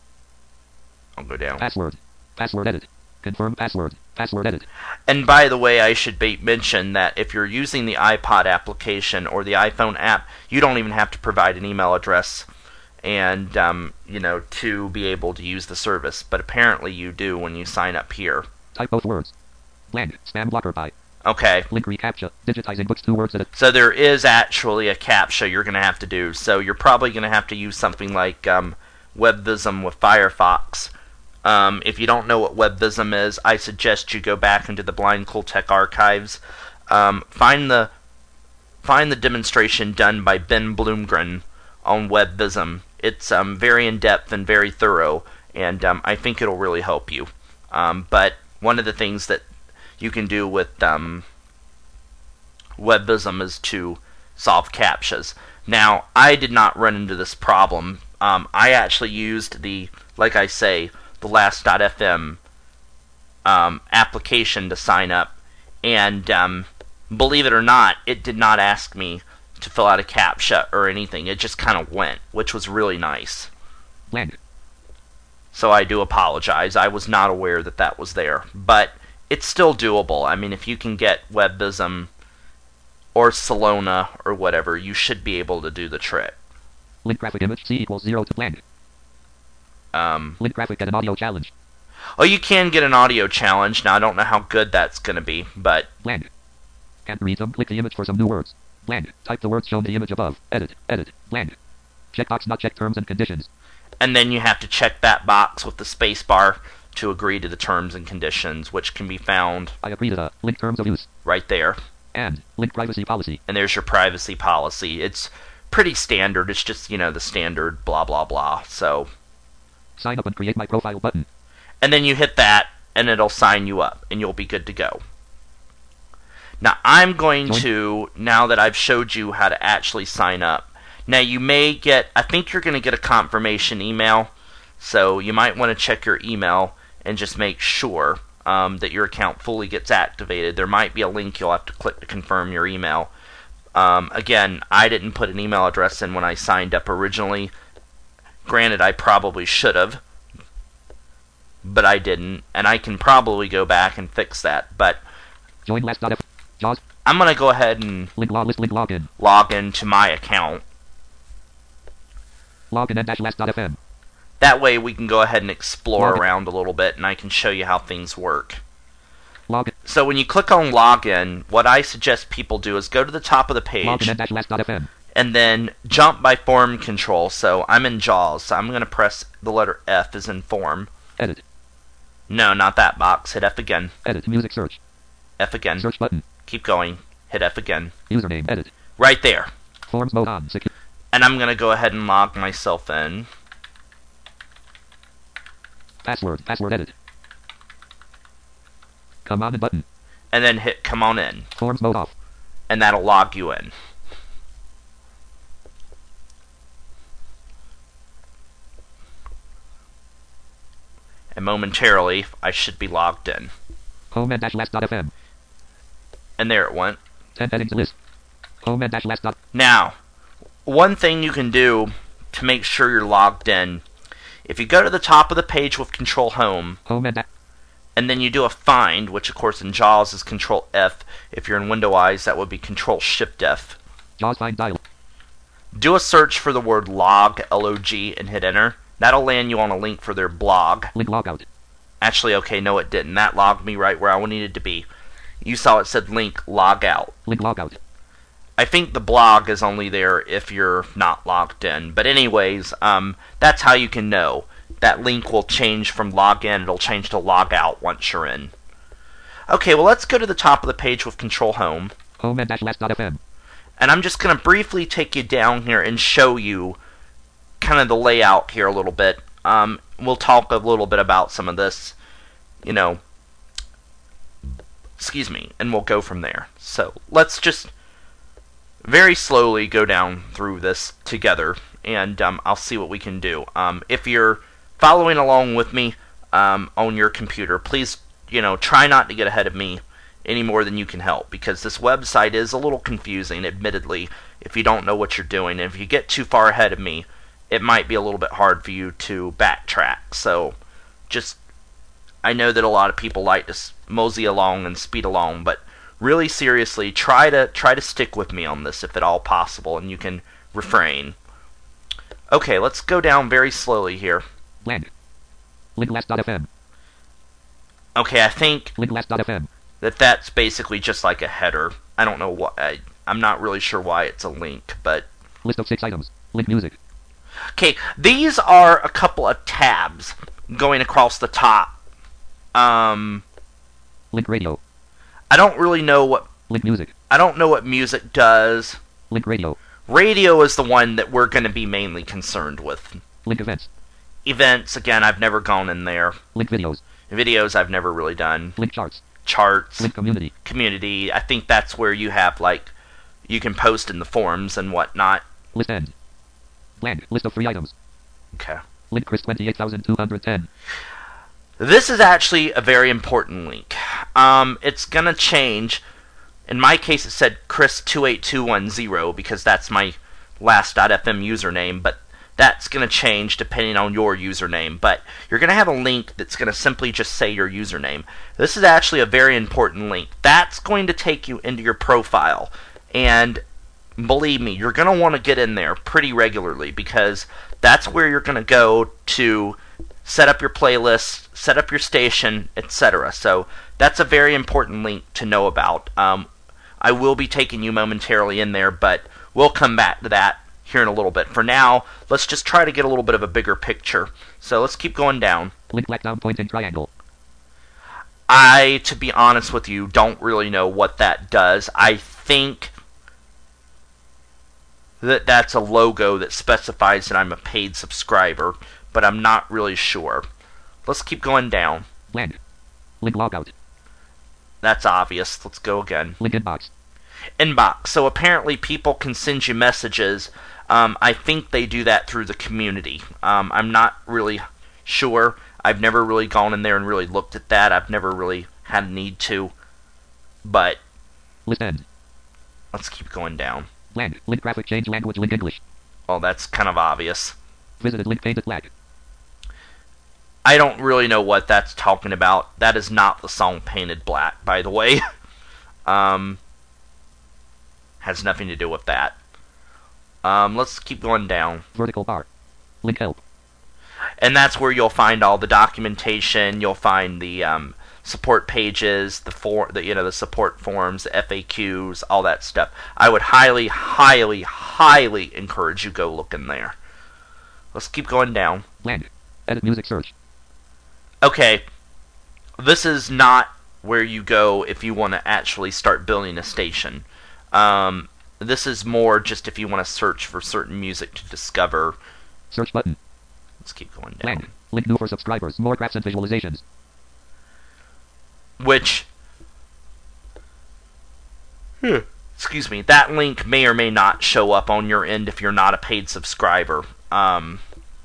[SPEAKER 1] I'll go down.
[SPEAKER 2] Password. Password edit. Confirm password. Password edit.
[SPEAKER 1] And by the way, I should be, mention that if you're using the iPod application or the iPhone app, you don't even have to provide an email address and, um, you know, to be able to use the service. But apparently you do when you sign up here.
[SPEAKER 2] Type both words. Blank. Spam blocker by.
[SPEAKER 1] Okay.
[SPEAKER 2] Link reCAPTCHA. Digitizing books two words at a...
[SPEAKER 1] So there is actually a CAPTCHA you're going to have to do. So you're probably going to have to use something like um, WebVism with Firefox. Um, if you don't know what WebVism is, I suggest you go back into the Blind Cool Tech archives. Um, find the find the demonstration done by Ben Bloomgren on WebVism. It's um, very in-depth and very thorough, and um, I think it'll really help you. Um, but one of the things that you can do with um, WebVism is to solve CAPTCHAs. Now, I did not run into this problem. Um, I actually used the, like I say, the last.fm um, application to sign up, and um, believe it or not, it did not ask me to fill out a CAPTCHA or anything. It just kind of went, which was really nice.
[SPEAKER 2] Blank.
[SPEAKER 1] So I do apologize. I was not aware that that was there, but it's still doable. I mean, if you can get WebVism or Salona or whatever, you should be able to do the trick.
[SPEAKER 2] Link graphic image C equals zero to blank.
[SPEAKER 1] Um,
[SPEAKER 2] Link graphic get an audio challenge.
[SPEAKER 1] Oh, you can get an audio challenge. Now, I don't know how good that's going to be, but...
[SPEAKER 2] Blank. Can't read them. Click the image for some new words. Blank. Type the words shown in the image above. Edit. Edit. Blank. Checkbox not check terms and conditions.
[SPEAKER 1] And then you have to check that box with the space bar to agree to the terms and conditions, which can be found...
[SPEAKER 2] I agree to the link terms of use.
[SPEAKER 1] Right there.
[SPEAKER 2] And link privacy policy.
[SPEAKER 1] And there's your privacy policy. It's pretty standard. It's just, you know, the standard blah, blah, blah. So...
[SPEAKER 2] Sign up and create my profile button.
[SPEAKER 1] And then you hit that, and it'll sign you up, and you'll be good to go. Now, I'm going
[SPEAKER 2] Join.
[SPEAKER 1] to, now that I've showed you how to actually sign up, now you may get, I think you're going to get a confirmation email, so you might want to check your email and just make sure um, that your account fully gets activated. There might be a link you'll have to click to confirm your email. Um, again, I didn't put an email address in when I signed up originally. Granted, I probably should have, but I didn't, and I can probably go back and fix that, but
[SPEAKER 2] Join last.f. Jaws.
[SPEAKER 1] I'm going to go ahead and
[SPEAKER 2] Link log list link login.
[SPEAKER 1] log into my account.
[SPEAKER 2] Login and dash last.fm.
[SPEAKER 1] That way we can go ahead and explore
[SPEAKER 2] Login.
[SPEAKER 1] around a little bit, and I can show you how things work.
[SPEAKER 2] Login.
[SPEAKER 1] So when you click on login, what I suggest people do is go to the top of the page,
[SPEAKER 2] Login and dash last.fm.
[SPEAKER 1] and then jump by form control. So I'm in JAWS, so I'm going to press the letter F as in form.
[SPEAKER 2] Edit.
[SPEAKER 1] No, not that box. Hit F again.
[SPEAKER 2] Edit music search.
[SPEAKER 1] F again.
[SPEAKER 2] Search button.
[SPEAKER 1] Keep going. Hit F again.
[SPEAKER 2] Username edit.
[SPEAKER 1] Right there.
[SPEAKER 2] Forms mode on. Secu-
[SPEAKER 1] And I'm going to go ahead and log myself in.
[SPEAKER 2] Password. Password edit. Command button.
[SPEAKER 1] and then hit come on in.
[SPEAKER 2] Forms mode off.
[SPEAKER 1] And that'll log you in. And momentarily, I should be logged in.
[SPEAKER 2] Home and dash last dot F M.
[SPEAKER 1] And there it went.
[SPEAKER 2] ten headings list. Home and dash last dot.
[SPEAKER 1] Now, one thing you can do to make sure you're logged in, if you go to the top of the page with Control Home,
[SPEAKER 2] Home and,
[SPEAKER 1] and then you do a find, which of course in JAWS is Control F. If you're in Windows, that would be Control Shift F.
[SPEAKER 2] JAWS find dial.
[SPEAKER 1] Do a search for the word log, L O G, and hit enter. That'll land you on a link for their blog.
[SPEAKER 2] Link logout.
[SPEAKER 1] Actually, okay, no it didn't. That logged me right where I needed to be. You saw it said link log out.
[SPEAKER 2] Link logout.
[SPEAKER 1] I think the blog is only there if you're not logged in. But anyways, um, that's how you can know. That link will change from log in, it'll change to log out once you're in. Okay, well let's go to the top of the page with Control Home.
[SPEAKER 2] Home and dash last dot F M.
[SPEAKER 1] And I'm just going to briefly take you down here and show you kind of the layout here a little bit. Um, we'll talk a little bit about some of this, you know, excuse me, and we'll go from there. So let's just very slowly go down through this together, and um, I'll see what we can do. Um, if you're following along with me um, on your computer, please, you know, try not to get ahead of me any more than you can help, because this website is a little confusing, admittedly, if you don't know what you're doing. And if you get too far ahead of me, it might be a little bit hard for you to backtrack. So just, I know that a lot of people like to mosey along and speed along, but really seriously, try to try to stick with me on this if at all possible, and you can refrain. Okay, let's go down very slowly here.
[SPEAKER 2] Blank. Link last dot F M.
[SPEAKER 1] Okay, I think
[SPEAKER 2] Link last dot F M.
[SPEAKER 1] that that's basically just like a header. I don't know why. I, I'm not really sure why it's a link, but
[SPEAKER 2] List of six items. Link music.
[SPEAKER 1] okay, these are a couple of tabs going across the top. Um,
[SPEAKER 2] Link radio.
[SPEAKER 1] I don't really know what
[SPEAKER 2] Link music.
[SPEAKER 1] I don't know what music does.
[SPEAKER 2] Link radio.
[SPEAKER 1] Radio is the one that we're going to be mainly concerned with.
[SPEAKER 2] Link events.
[SPEAKER 1] Events, again, I've never gone in there.
[SPEAKER 2] Link videos.
[SPEAKER 1] Videos, I've never really done.
[SPEAKER 2] Link charts.
[SPEAKER 1] Charts.
[SPEAKER 2] Link community.
[SPEAKER 1] Community. I think that's where you have, like, you can post in the forums and whatnot.
[SPEAKER 2] List end. Blank. List of free items.
[SPEAKER 1] Okay.
[SPEAKER 2] Link Chris twenty-eight thousand two hundred ten.
[SPEAKER 1] This is actually a very important link. Um, it's going to change. In my case, it said Chris two eight two one zero because that's my last.fm username, but that's going to change depending on your username. But you're going to have a link that's going to simply just say your username. This is actually a very important link. That's going to take you into your profile. And believe me, you're going to want to get in there pretty regularly because that's where you're going to go to set up your playlist, set up your station, et cetera. So that's a very important link to know about. Um, I will be taking you momentarily in there, but we'll come back to that here in a little bit. For now, let's just try to get a little bit of a bigger picture. So let's keep going down.
[SPEAKER 2] Link black down pointing triangle.
[SPEAKER 1] I, to be honest with you, don't really know what that does. I think that that's a logo that specifies that I'm a paid subscriber, but I'm not really sure. Let's keep going down.
[SPEAKER 2] Blank. Link logout.
[SPEAKER 1] That's obvious. Let's go again.
[SPEAKER 2] Link inbox.
[SPEAKER 1] Inbox. So apparently people can send you messages. Um, I think they do that through the community. Um, I'm not really sure. I've never really gone in there and really looked at that. I've never really had a need to. But
[SPEAKER 2] List end.
[SPEAKER 1] let's keep going down.
[SPEAKER 2] Blank. Link graphic change language. Link English.
[SPEAKER 1] Well, that's kind of obvious.
[SPEAKER 2] Visited link painted black.
[SPEAKER 1] I don't really know what that's talking about. That is not the song Painted Black, by the way. um, has nothing to do with that. Um, let's keep going down.
[SPEAKER 2] Vertical bar. Link help.
[SPEAKER 1] And that's where you'll find all the documentation. You'll find the um, support pages, the for the you know the support forms, the F A Qs, all that stuff. I would highly, highly, highly encourage you go look in there. Let's keep going down.
[SPEAKER 2] Blank. Edit music search.
[SPEAKER 1] Okay, this is not where you go if you want to actually start building a station. Um, this is more just if you want to search for certain music to discover.
[SPEAKER 2] Search button.
[SPEAKER 1] Let's keep going down.
[SPEAKER 2] Blank. Link new for subscribers. More graphs and visualizations.
[SPEAKER 1] Which, excuse me, that link may or may not show up on your end if you're not a paid subscriber. Um,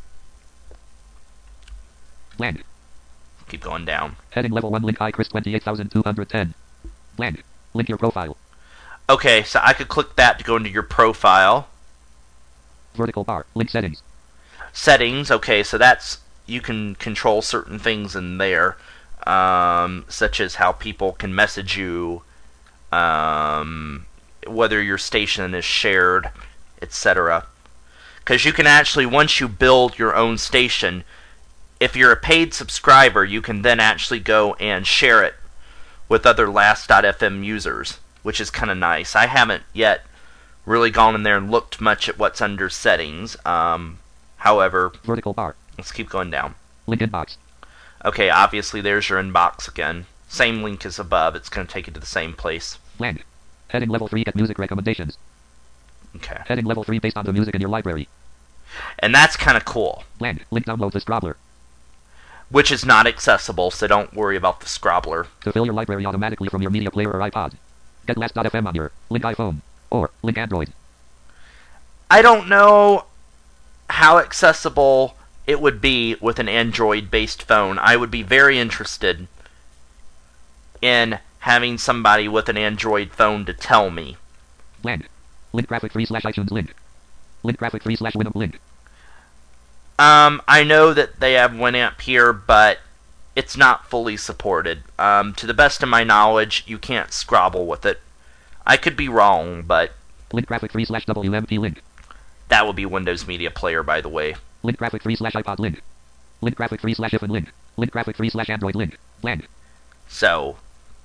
[SPEAKER 2] Bland.
[SPEAKER 1] keep going down.
[SPEAKER 2] Heading level one link I Chris twenty-eight thousand two hundred ten. Bland. Link your profile.
[SPEAKER 1] Okay, so I could click that to go into your profile.
[SPEAKER 2] Vertical bar. Link settings.
[SPEAKER 1] Settings, okay, so that's, you can control certain things in there, um, such as how people can message you, um, whether your station is shared, et cetera. Because you can actually, once you build your own station, if you're a paid subscriber, you can then actually go and share it with other Last dot F M users, which is kind of nice. I haven't yet really gone in there and looked much at what's under settings. Um, however,
[SPEAKER 2] vertical bar.
[SPEAKER 1] Let's keep going down.
[SPEAKER 2] Link inbox.
[SPEAKER 1] Okay, obviously there's your inbox again. Same link as above. It's going to take you to the same place.
[SPEAKER 2] Bland. Heading level three. Get music recommendations.
[SPEAKER 1] Okay.
[SPEAKER 2] Heading level three based on the music in your library.
[SPEAKER 1] And that's kind of cool.
[SPEAKER 2] Bland. Link download the Scrobbler.
[SPEAKER 1] Which is not accessible, so don't worry about the Scrobbler.
[SPEAKER 2] To fill your library automatically from your media player or iPod. Get Last dot F M on your link iPhone. Or link Android.
[SPEAKER 1] I don't know how accessible it would be with an Android-based phone. I would be very interested in having somebody with an Android phone to tell me.
[SPEAKER 2] Bland. Link graphic three slash iTunes link. Link graphic three slash Winamp link.
[SPEAKER 1] Um, I know that they have Winamp here, but it's not fully supported. Um, to the best of my knowledge, you can't Scrabble with it. I could be wrong, but
[SPEAKER 2] link graphic three slash W M P link.
[SPEAKER 1] That would be Windows Media Player, by the way.
[SPEAKER 2] Link graphic three slash iPod link. Link graphic three slash iPhone link. Link graphic three slash Android link. Bland.
[SPEAKER 1] So,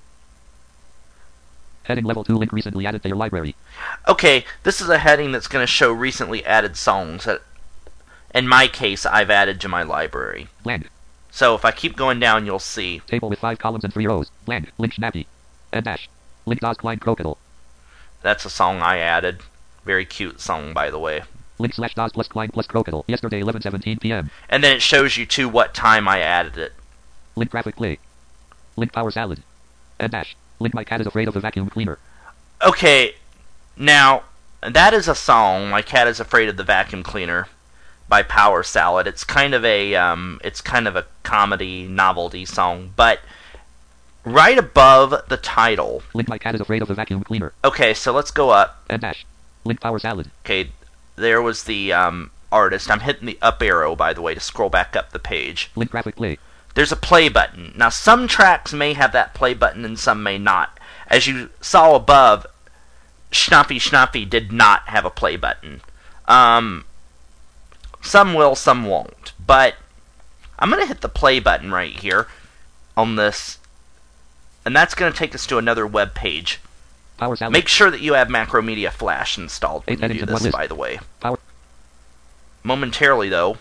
[SPEAKER 2] heading level two link recently added to your library.
[SPEAKER 1] Okay, this is a heading that's going to show recently added songs that, in my case, I've added to my library.
[SPEAKER 2] Bland.
[SPEAKER 1] So if I keep going down, you'll see.
[SPEAKER 2] Table with five columns and three rows. Bland. Link Snappy. And dash. Link Dawes Klein Crocodile.
[SPEAKER 1] That's a song I added. Very cute song, by the way.
[SPEAKER 2] Link slash Dawes plus Klein plus Crocodile. Yesterday, eleven seventeen p.m.
[SPEAKER 1] And then it shows you, too, what time I added it.
[SPEAKER 2] Link graphic play. Link power salad. And dash. Link my cat is afraid of the vacuum cleaner.
[SPEAKER 1] Okay, now, that is a song, My Cat is Afraid of the Vacuum Cleaner, by Power Salad. It's kind of a, um, it's kind of a comedy, novelty song, but right above the title.
[SPEAKER 2] Link my cat is afraid of the vacuum cleaner.
[SPEAKER 1] Okay, so let's go up.
[SPEAKER 2] And dash. Link power salad.
[SPEAKER 1] Okay, there was the, um, artist. I'm hitting the up arrow, by the way, to scroll back up the page.
[SPEAKER 2] Link graphic play.
[SPEAKER 1] There's a play button. Now, some tracks may have that play button and some may not. As you saw above, Schnappy Schnappy did not have a play button. Um, some will, some won't. But I'm going to hit the play button right here on this. And that's going to take us to another web page.
[SPEAKER 2] Power salad.
[SPEAKER 1] Make sure that you have Macromedia Flash installed when
[SPEAKER 2] Eight
[SPEAKER 1] you do this, by the way.
[SPEAKER 2] Power.
[SPEAKER 1] Momentarily, though,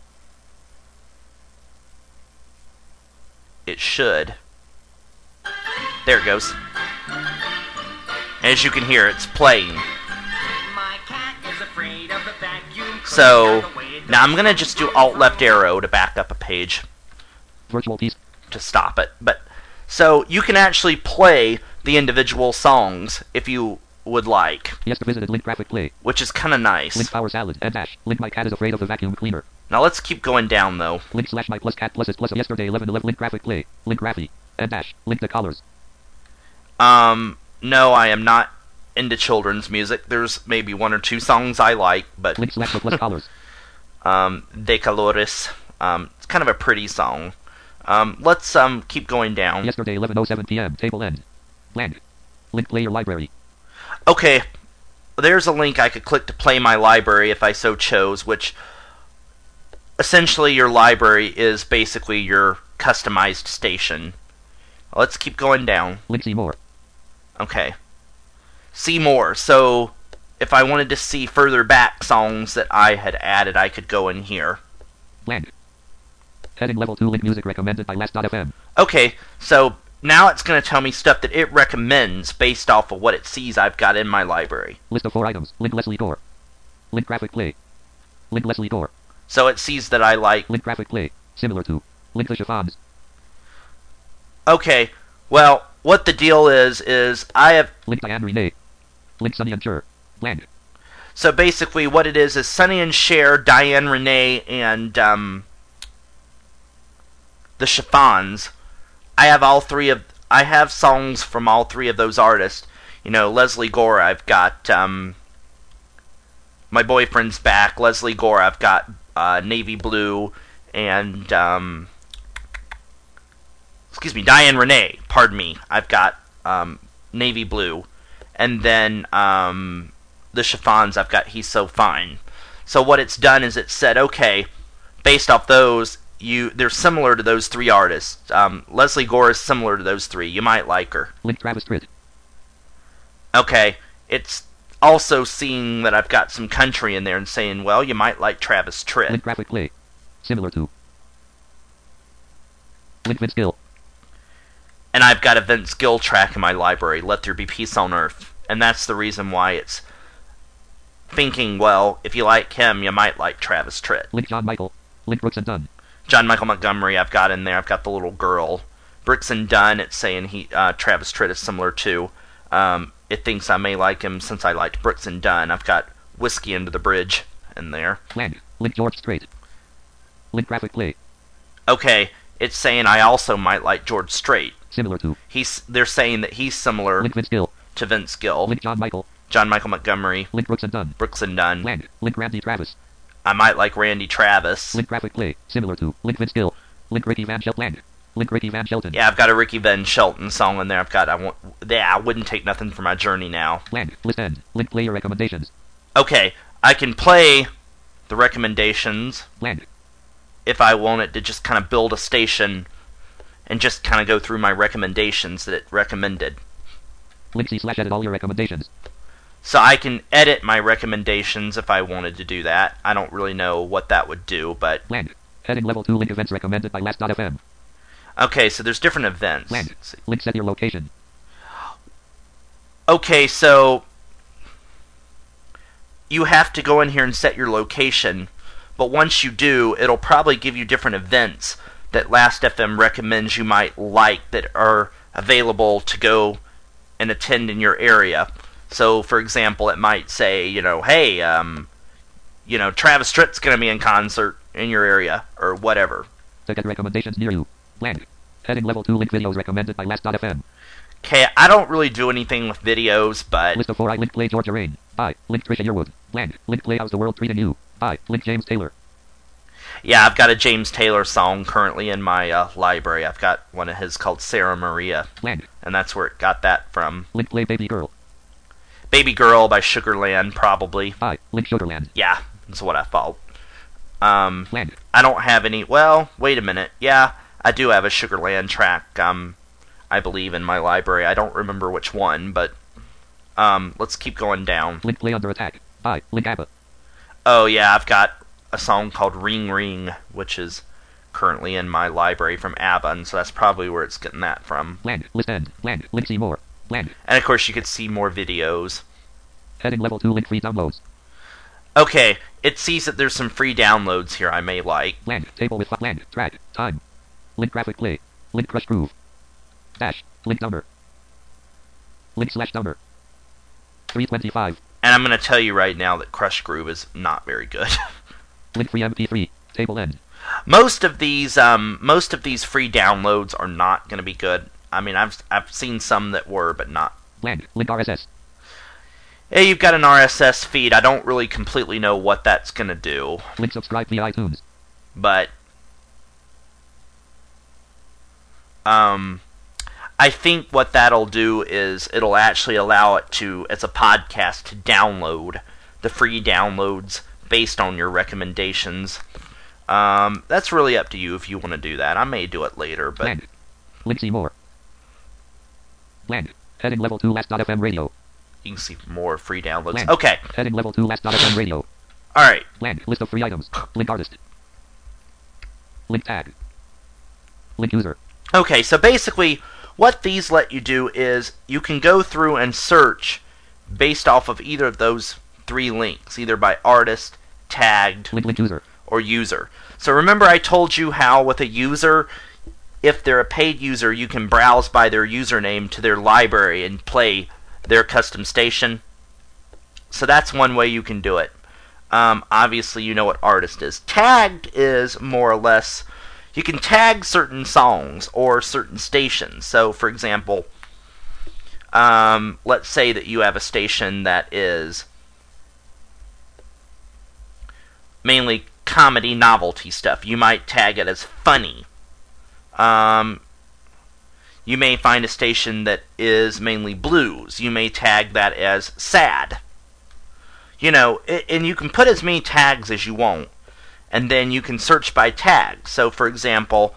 [SPEAKER 1] it should. There it goes. As you can hear, it's playing.
[SPEAKER 3] My cat is afraid of the vacuum.
[SPEAKER 1] So, now I'm going to just do Alt-Left arrow to back up a page
[SPEAKER 2] Virtual piece.
[SPEAKER 1] to stop it. But so, you can actually play the individual songs if you would like.
[SPEAKER 2] Yes, visited link graphic play.
[SPEAKER 1] Which is kind of nice.
[SPEAKER 2] Link power salad and dash. Link my cat is afraid of the vacuum cleaner.
[SPEAKER 1] Now let's keep going down, though.
[SPEAKER 2] Link slash my plus cat plus is plus yesterday eleven eleven link graphic play. Link graphy. And dash. Link the colors.
[SPEAKER 1] Um, no, I am not into children's music. There's maybe one or two songs I like, but...
[SPEAKER 2] Link slash the plus colors.
[SPEAKER 1] Um, De Colores. Um, it's kind of a pretty song. Um, let's, um, keep going down.
[SPEAKER 2] Yesterday eleven oh seven p.m. Table end. Bland. Link play your library.
[SPEAKER 1] Okay, there's a link I could click to play my library if I so chose, which essentially your library is basically your customized station. Let's keep going down.
[SPEAKER 2] Link see more.
[SPEAKER 1] Okay. See more. So, if I wanted to see further back songs that I had added, I could go in here.
[SPEAKER 2] Bland. Heading level two link music recommended by Last dot F M.
[SPEAKER 1] Okay, so now it's going to tell me stuff that it recommends based off of what it sees I've got in my library.
[SPEAKER 2] List of four items. Link Leslie Gore. Link graphic play. Link Leslie Gore.
[SPEAKER 1] So it sees that I like...
[SPEAKER 2] Link graphic play. Similar to. Link the chiffons.
[SPEAKER 1] Okay, well, what the deal is, is I have...
[SPEAKER 2] Link Diane Renee. Link Sonny and Cher. Bland.
[SPEAKER 1] So basically what it is is Sonny and Cher, Diane Renee, and um, the Chiffons. I have all three of... I have songs from all three of those artists. You know, Leslie Gore, I've got um, My Boyfriend's Back. Leslie Gore, I've got uh, Navy Blue, and... Um, excuse me, Diane Renee, pardon me. I've got um, Navy Blue. And then um, the Chiffons, I've got He's So Fine. So what it's done is it said, okay, based off those, you they're similar to those three artists. Um, Leslie Gore is similar to those three. You might like her.
[SPEAKER 2] Link Travis Tritt.
[SPEAKER 1] Okay, it's also seeing that I've got some country in there and saying, well, you might like Travis Tritt.
[SPEAKER 2] Link Graphic Play. Similar to. Link Vince Gill.
[SPEAKER 1] And I've got a Vince Gill track in my library, Let There Be Peace on Earth. And that's the reason why it's thinking, well, if you like him, you might like Travis Tritt.
[SPEAKER 2] Link John Michael. Link Brooks and Dunn.
[SPEAKER 1] John Michael Montgomery, I've got in there. I've got the little girl. Brooks and Dunn, it's saying he uh, Travis Tritt is similar to. Um, it thinks I may like him since I liked Brooks and Dunn. I've got Whiskey Under the Bridge in there.
[SPEAKER 2] Bland. Link George Strait. Link Graphic Play.
[SPEAKER 1] Okay, it's saying I also might like George Strait.
[SPEAKER 2] Similar to.
[SPEAKER 1] He's they're saying that he's similar
[SPEAKER 2] Link Vince Gill.
[SPEAKER 1] to Vince Gill.
[SPEAKER 2] Link John Michael.
[SPEAKER 1] John Michael Montgomery.
[SPEAKER 2] Link Brooks and Dunn.
[SPEAKER 1] Brooks and Dunn.
[SPEAKER 2] Bland. Link Randy Travis.
[SPEAKER 1] I might like Randy Travis.
[SPEAKER 2] Link Graphic Play. Similar to. Link Vince Gill. Link Ricky Van Shelton. Bland. Link Ricky Van Shelton.
[SPEAKER 1] Yeah, I've got a Ricky Van Shelton song in there. I've got I want yeah, I wouldn't take nothing for my journey now.
[SPEAKER 2] Bland. List end. Link play your recommendations.
[SPEAKER 1] Okay, I can play the recommendations
[SPEAKER 2] Bland.
[SPEAKER 1] if I want it to just kind of build a station and just kind of go through my recommendations that it recommended.
[SPEAKER 2] Link C slash edit all your recommendations.
[SPEAKER 1] So I can edit my recommendations if I wanted to do that. I don't really know what that would do, but...
[SPEAKER 2] Bland. Heading level two link events recommended by last dot f m.
[SPEAKER 1] Okay, so there's different events.
[SPEAKER 2] Bland.
[SPEAKER 1] Let's see.
[SPEAKER 2] Link set your location.
[SPEAKER 1] Okay, so... you have to go in here and set your location, but once you do, it'll probably give you different events that Last F M recommends you might like that are available to go and attend in your area. So, for example, it might say, you know, hey, um, you know, Travis Tritt's going to be in concert in your area, or whatever.
[SPEAKER 2] To get recommendations near you. Bland. Heading level two link videos recommended by last dot f m.
[SPEAKER 1] Okay, I don't really do anything with videos, but...
[SPEAKER 2] List of four I link play Georgia Rain. I. Link Trisha Yearwood. Bland. Link play How's the World Treating You. I. Link James Taylor.
[SPEAKER 1] Yeah, I've got a James Taylor song currently in my uh, library. I've got one of his called Sarah Maria.
[SPEAKER 2] Bland.
[SPEAKER 1] And that's where it got that from.
[SPEAKER 2] Link play Baby Girl.
[SPEAKER 1] Baby Girl by Sugarland, probably.
[SPEAKER 2] I. Link Sugarland.
[SPEAKER 1] Yeah, that's what I thought. Um,
[SPEAKER 2] Bland.
[SPEAKER 1] I don't have any... Well, wait a minute. Yeah, I do have a Sugarland track, um, I believe, in my library. I don't remember which one, but... Um, let's keep going down.
[SPEAKER 2] Link play Under Attack. I. Link ABBA.
[SPEAKER 1] Oh, yeah, I've got a song called Ring Ring, which is currently in my library from ABBA, and so that's probably where it's getting that from.
[SPEAKER 2] Bland. List end. Bland. Link see more. Bland.
[SPEAKER 1] And, of course, you could see more videos.
[SPEAKER 2] Heading level two link free downloads.
[SPEAKER 1] Okay, it sees that there's some free downloads here I may like.
[SPEAKER 2] Bland. Table with Bland. Track. Time. Link graphic play. Link crush groove. Dash. Link number. Link slash number. three twenty-five.
[SPEAKER 1] And I'm going to tell you right now that Crush Groove is not very good.
[SPEAKER 2] Link free M P three. Table end.
[SPEAKER 1] Most of these, um, most of these free downloads are not going to be good. I mean, I've I've seen some that were, but not.
[SPEAKER 2] Bland. Link R S S.
[SPEAKER 1] Hey, you've got an R S S feed. I don't really completely know what that's going to do.
[SPEAKER 2] Link subscribe via iTunes.
[SPEAKER 1] But, um, I think what that'll do is it'll actually allow it to, as a podcast, to download the free downloads based on your recommendations. Um, that's really up to you if you want to do that. I may do it later, but...
[SPEAKER 2] Bland. Link see more. Bland. Heading level two last dot f m radio.
[SPEAKER 1] You can see more free downloads.
[SPEAKER 2] Bland.
[SPEAKER 1] Okay.
[SPEAKER 2] Heading level two last dot f m radio.
[SPEAKER 1] Alright.
[SPEAKER 2] Bland. List of free items. Link artist. Link tag. Link user.
[SPEAKER 1] Okay, so basically, what these let you do is you can go through and search based off of either of those three links, either by artist, tagged,
[SPEAKER 2] Link link user.
[SPEAKER 1] or user. So remember I told you how with a user, if they're a paid user, you can browse by their username to their library and play their custom station? so that's one way you can do it. Um, obviously, you know what artist is. Tagged is more or less, you can tag certain songs or certain stations. So, for example, um, let's say that you have a station that is mainly comedy novelty stuff. You might tag it as funny. Um, you may find a station that is mainly blues. You may tag that as sad. You know, and you can put as many tags as you want, and then you can search by tag. So, for example,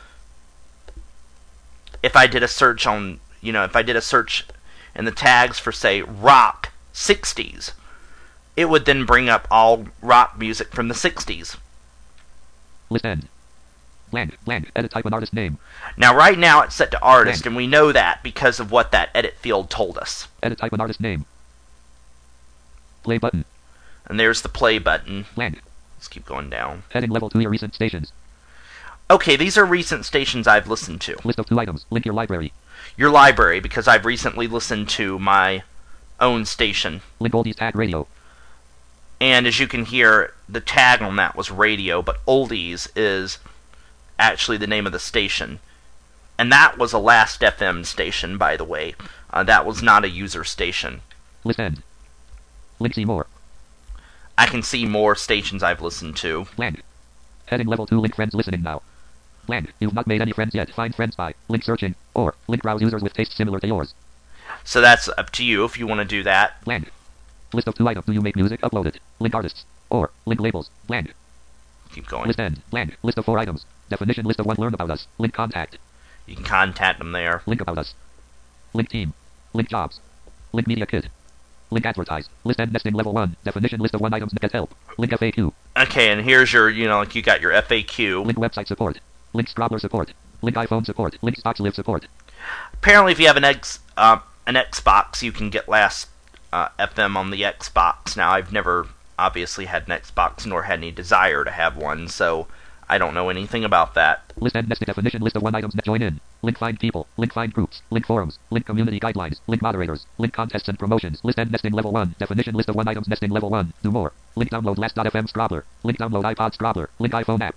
[SPEAKER 1] if I did a search on, you know, if I did a search in the tags for, say, rock sixties, it would then bring up all rock music from the sixties.
[SPEAKER 2] List end. Blank, blank, edit type and artist name.
[SPEAKER 1] Now, right now, it's set to artist,
[SPEAKER 2] Blank.
[SPEAKER 1] and we know that because of what that edit field told us.
[SPEAKER 2] Edit type and artist name. Play button.
[SPEAKER 1] And there's the play button.
[SPEAKER 2] Blank.
[SPEAKER 1] Let's keep going down.
[SPEAKER 2] Heading level two your recent stations.
[SPEAKER 1] Okay, these are recent stations I've listened to.
[SPEAKER 2] List of two items. Link your library.
[SPEAKER 1] Your library, because I've recently listened to my own station.
[SPEAKER 2] Link oldies tag radio.
[SPEAKER 1] And as you can hear, the tag on that was radio, but oldies is actually the name of the station. And that was a Last F M station, by the way. Uh, that was not a user station.
[SPEAKER 2] List end. Link see more.
[SPEAKER 1] I can see more stations I've listened to.
[SPEAKER 2] Blank. Heading level two link friends listening now. Blank. You've not made any friends yet. Find friends by link searching or link browse users with tastes similar to yours.
[SPEAKER 1] So that's up to you if you want to do that.
[SPEAKER 2] Blank. List of two items. Do you make music? Upload it. Link artists or link labels. Blank.
[SPEAKER 1] Keep going.
[SPEAKER 2] List end. Blank. List of four items. Definition list of one. Learn about us. Link contact.
[SPEAKER 1] You can contact them there.
[SPEAKER 2] Link about us. Link team. Link jobs. Link media kit. Link advertise. List end nesting level one. Definition list of one items. Get help. Link F A Q.
[SPEAKER 1] Okay, and here's your, you know, like you got your F A Q.
[SPEAKER 2] Link website support. Link Scrobbler support. Link iPhone support. Link Spoxlive support.
[SPEAKER 1] Apparently, if you have an X, uh, an Xbox, you can get Last uh, F M on the Xbox. Now, I've never obviously had an Xbox, nor had any desire to have one, so I don't know anything about that.
[SPEAKER 2] List end nesting definition list of one items. Join in. Link find people. Link find groups. Link forums. Link community guidelines. Link moderators. Link contests and promotions. List end nesting level one. Definition list of one items. Nesting level one. Do more. Link download Last dot F M Scrobbler. Link download iPod Scrobbler. Link iPhone app.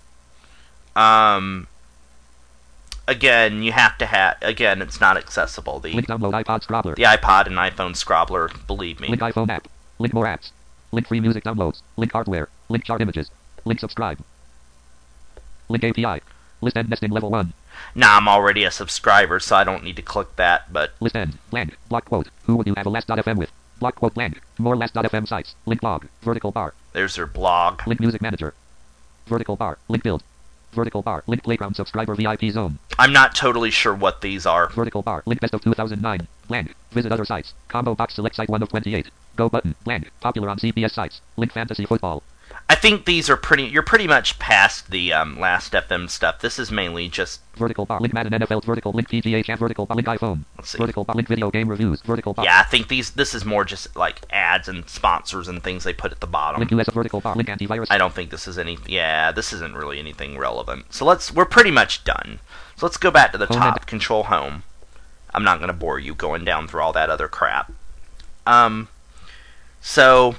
[SPEAKER 1] Um. Again, you have to have. Again, it's not accessible. The
[SPEAKER 2] Link download iPod Scrobbler.
[SPEAKER 1] the iPod and iPhone Scrobbler. Believe me.
[SPEAKER 2] Link iPhone app. Link more apps. Link free music downloads. Link hardware. Link chart images. Link subscribe. Link A P I. List end nesting level one.
[SPEAKER 1] Now, I'm already a subscriber, so I don't need to click that, but
[SPEAKER 2] List end. Blank. Block quote. Who would you have a Last dot F M with? Block quote blank. More Last dot F M sites. Link blog. Vertical bar.
[SPEAKER 1] there's their blog.
[SPEAKER 2] Link music manager. Vertical bar. Link build. Vertical bar. Link playground subscriber V I P zone.
[SPEAKER 1] I'm not totally sure what these are.
[SPEAKER 2] Vertical bar. Link best of two thousand nine. Blank. Visit other sites. Combo box select site one of twenty-eight. Go button. Blank. Popular on C P S sites. Link fantasy football.
[SPEAKER 1] I think these are pretty. You're pretty much past the um, Last F M stuff. This is mainly just.
[SPEAKER 2] Vertical bar. Link Madden N F L. Vertical link P G A Champ. Vertical bar. Link iPhone.
[SPEAKER 1] Let's see.
[SPEAKER 2] Vertical bar. Link video game reviews. Vertical bar.
[SPEAKER 1] Yeah, I think these. This is more just like ads and sponsors and things they put at the bottom.
[SPEAKER 2] Link U S vertical bar. Link antivirus.
[SPEAKER 1] I don't think this is any. Yeah, this isn't really anything relevant. So let's. We're pretty much done. So let's go back to the
[SPEAKER 2] Home
[SPEAKER 1] top.
[SPEAKER 2] and-
[SPEAKER 1] Control Home. I'm not going to bore you going down through all that other crap. Um. So.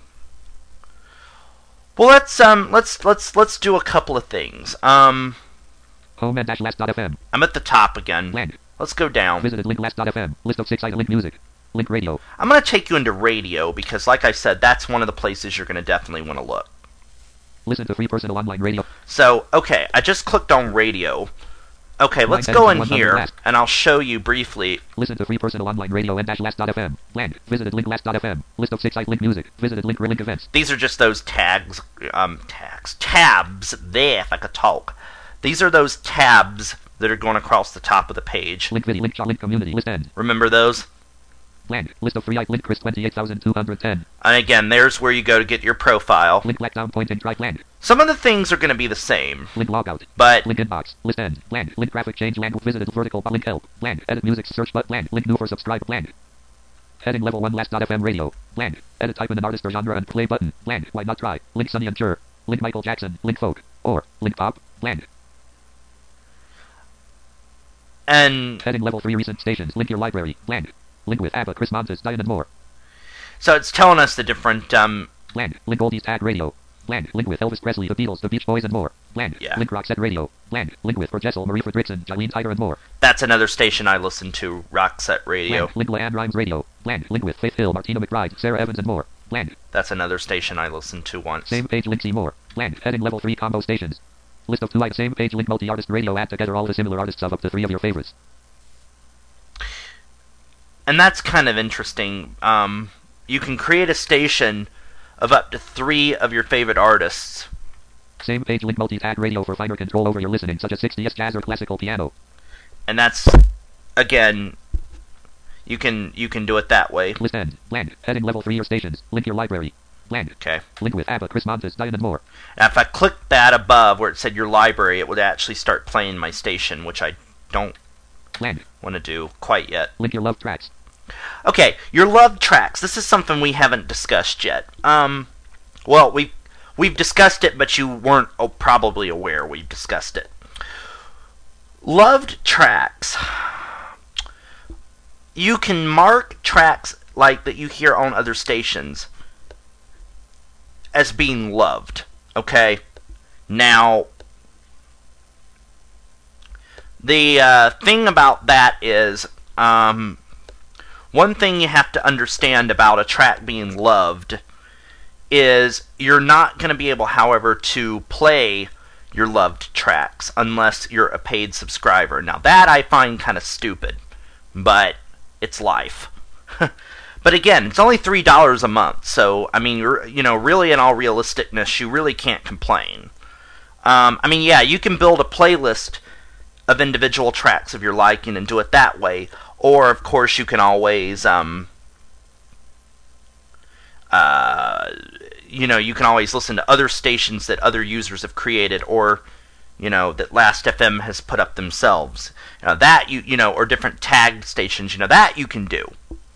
[SPEAKER 1] Well, let's um, let's let's let's do a couple of things. Um,
[SPEAKER 2] Home and dash last dot F M.
[SPEAKER 1] I'm at the top again.
[SPEAKER 2] Blank.
[SPEAKER 1] Let's go down.
[SPEAKER 2] Visited link last dot F M. List of six items. Link music. Link radio.
[SPEAKER 1] I'm going to take you into radio because, like I said, that's one of the places you're going to definitely want to look.
[SPEAKER 2] Listen to free personal online radio.
[SPEAKER 1] So, okay, I just clicked on radio. Okay,
[SPEAKER 2] Nine
[SPEAKER 1] let's
[SPEAKER 2] ten
[SPEAKER 1] go in
[SPEAKER 2] one hundred
[SPEAKER 1] here,
[SPEAKER 2] last.
[SPEAKER 1] and I'll show you briefly.
[SPEAKER 2] Listen to free personal online radio and dash last dot F M. Blank. Visited link last dot F M. List of six items. Link music. Visited link link events.
[SPEAKER 1] These are just those tags, um, tags, tabs, there, if I could talk. These are those tabs that are going across the top of the page.
[SPEAKER 2] Link video. Link chart. Link community. List end.
[SPEAKER 1] Remember those?
[SPEAKER 2] Blank. List of free items. Link Chris twenty-eight thousand two hundred ten.
[SPEAKER 1] And again, there's where you go to get your profile.
[SPEAKER 2] Link black down point and try blank.
[SPEAKER 1] Some of the things are going to be the same,
[SPEAKER 2] Link logout.
[SPEAKER 1] but
[SPEAKER 2] Link inbox. List end. Blank. Link graphic change language. Visited vertical bar. Link help. Blank. Edit music search but blank. Link new for subscribe blank. Heading level one last dot F M radio. Blank. Edit type in an artist or genre and play button. Blank. Why not try? Link Sonny and Cher. Link Michael Jackson. Link folk. Or link pop. Blank.
[SPEAKER 1] and
[SPEAKER 2] Heading level three recent stations. Link your library. Blank. Link with ABBA, Chris Montes, Diane and more.
[SPEAKER 1] So it's telling us the different, um...
[SPEAKER 2] Bland. Link Oldies Tag Radio. Bland. Link with Elvis Presley, The Beatles, The Beach Boys, and more. Bland.
[SPEAKER 1] Yeah.
[SPEAKER 2] Link Roxette Radio. Bland. Link with Jessel, Marie Fredrickson, Jolene Tiger, and more.
[SPEAKER 1] That's another station I listen to, Roxette Radio.
[SPEAKER 2] Bland. Link Leanne Rhymes Radio. Bland. Link with Faith Hill, Martina McBride, Sarah Evans, and more. Bland.
[SPEAKER 1] That's another station I listened to once.
[SPEAKER 2] Same page link see more. Bland. Heading level three combo stations. List of two items. Same page link multi-artist radio. Add together all the similar artists of up to three of your favorites.
[SPEAKER 1] And that's kind of interesting. Um, you can create a station of up to three of your favorite artists.
[SPEAKER 2] Same page link multi-tag radio for finer control over your listening, such as sixties jazz or classical piano.
[SPEAKER 1] And that's, again, you can you can do it that way.
[SPEAKER 2] List end. Bland. Heading level three your stations. Link your library. Bland.
[SPEAKER 1] Okay.
[SPEAKER 2] Link with ABBA, Chris Montes, Diane, and more.
[SPEAKER 1] Now, if I clicked that above where it said your library, it would actually start playing my station, which I don't
[SPEAKER 2] Bland.
[SPEAKER 1] want to do quite yet.
[SPEAKER 2] Link your love tracks.
[SPEAKER 1] Okay, your love tracks. This is something we haven't discussed yet. Um, well, we we've discussed it, but you weren't oh, probably aware we've discussed it. Loved tracks. You can mark tracks like that you hear on other stations as being loved. Okay? Now, the uh, thing about that is, um, one thing you have to understand about a track being loved is you're not going to be able, however, to play your loved tracks unless you're a paid subscriber. Now, that I find kind of stupid, but it's life. But again, it's only three dollars a month, so, I mean, you're, you know, really in all realisticness, you really can't complain. Um, I mean, yeah, you can build a playlist of individual tracks of your liking and do it that way, or, of course, you can always, um, uh, you know, you can always listen to other stations that other users have created, or, you know, that Last F M has put up themselves. You know, that, you, you know, or different tagged stations, you know, that you can do.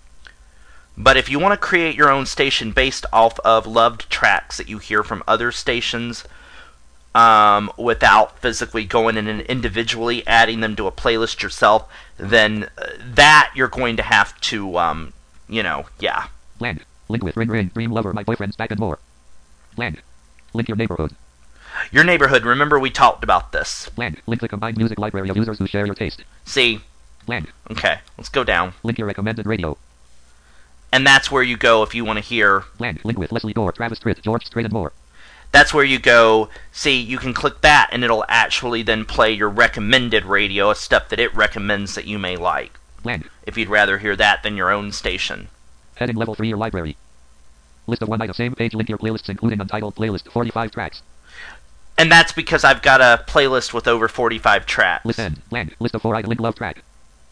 [SPEAKER 1] But if you want to create your own station based off of loved tracks that you hear from other stations, um, without physically going in and individually adding them to a playlist yourself, then uh, that you're going to have to, um, you know, yeah.
[SPEAKER 2] Bland. Link with Ring Ring, Dream Lover, My Boyfriend's Back, and more. Bland. Link your neighborhood.
[SPEAKER 1] Your neighborhood, remember we talked about this.
[SPEAKER 2] Bland. Link the combined music library of users who share your taste.
[SPEAKER 1] See?
[SPEAKER 2] Bland.
[SPEAKER 1] Okay, let's go down.
[SPEAKER 2] Link your recommended radio.
[SPEAKER 1] And that's where you go if you want to hear...
[SPEAKER 2] Bland. Link with Leslie Gore, Travis Tritt, George Strait, and more.
[SPEAKER 1] That's where you go, see, you can click that, and it'll actually then play your recommended radio, stuff that it recommends that you may like.
[SPEAKER 2] Bland.
[SPEAKER 1] If you'd rather hear that than your own station.
[SPEAKER 2] Heading level three your library. List of one item. Same page link your playlists including untitled playlist, forty-five tracks.
[SPEAKER 1] And that's because I've got a playlist with over forty-five tracks.
[SPEAKER 2] List end. Bland. List of four item. Link love track.